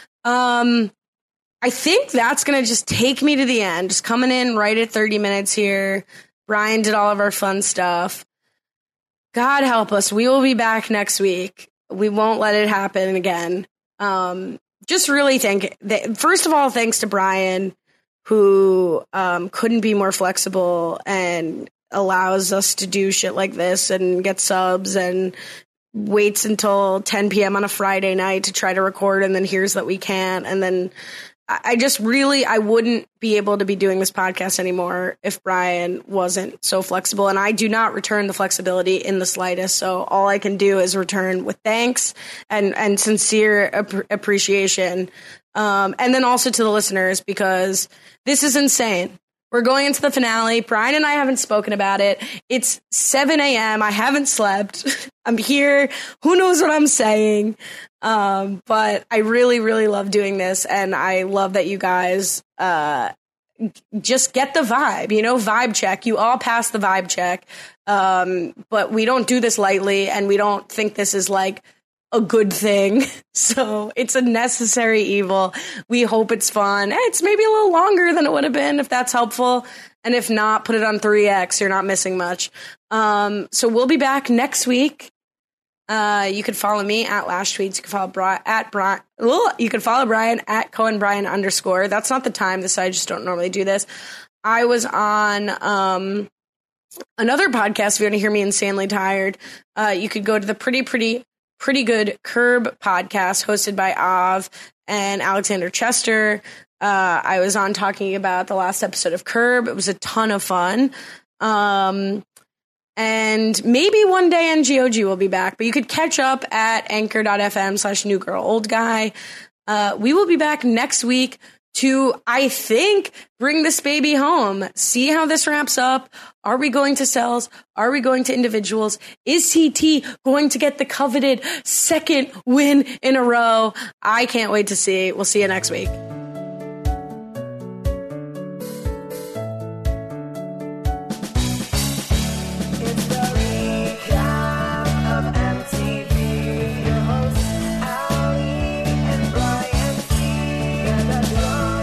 I think that's going to just take me to the end. Just coming in right at 30 minutes here. Brian did all of our fun stuff. God help us. We will be back next week. We won't let it happen again. Just really first of all, thanks to Brian, who couldn't be more flexible and allows us to do shit like this and get subs and waits until 10 p.m. on a Friday night to try to record and then hears that we can't. And then I wouldn't be able to be doing this podcast anymore if Brian wasn't so flexible. And I do not return the flexibility in the slightest. So all I can do is return with thanks and sincere appreciation. And then also to the listeners, because this is insane. We're going into the finale. Brian and I haven't spoken about it. It's 7 a.m. I haven't slept. I'm here. Who knows what I'm saying? But I really, really love doing this. And I love that you guys just get the vibe, vibe check. You all pass the vibe check. But we don't do this lightly, and we don't think this is like a good thing. So it's a necessary evil. We hope it's fun. It's maybe a little longer than it would have been, if that's helpful. And if not, put it on 3X. You're not missing much. So we'll be back next week. You could follow me at Lash Tweets. You can follow Brian you can follow Brian at CohenBrian_. That's not the time. I just don't normally do this. I was on another podcast. If you want to hear me insanely tired, you could go to the Pretty Good Curb podcast hosted by Av and Alexander Chester. I was on talking about the last episode of Curb. It was a ton of fun. And maybe one day NGOG will be back, but you could catch up at anchor.fm/newgirloldguy. We will be back next week to, I think, bring this baby home. See how this wraps up. Are we going to cells? Are we going to individuals? Is CT going to get the coveted second win in a row? I can't wait to see. We'll see you next week. Your hosts, Ali and Brian C. They're the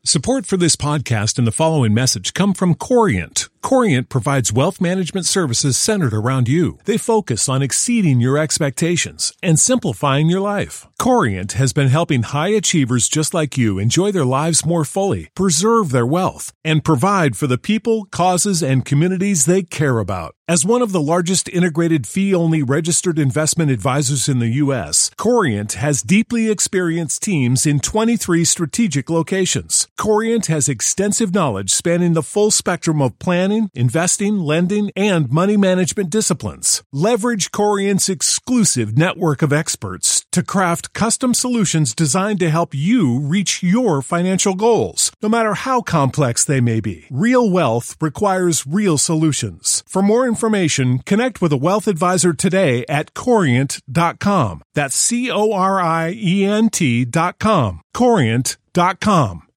Support for this podcast and the following message come from Corient. Corient provides wealth management services centered around you. They focus on exceeding your expectations and simplifying your life. Corient has been helping high achievers just like you enjoy their lives more fully, preserve their wealth, and provide for the people, causes, and communities they care about. As one of the largest integrated fee-only registered investment advisors in the U.S., Corient has deeply experienced teams in 23 strategic locations. Corient has extensive knowledge spanning the full spectrum of planning, investing, lending, and money management disciplines. Leverage Corient's exclusive network of experts to craft custom solutions designed to help you reach your financial goals, no matter how complex they may be. Real wealth requires real solutions. For more information, connect with a wealth advisor today at Corient.com. That's Corient.com. Corient.com.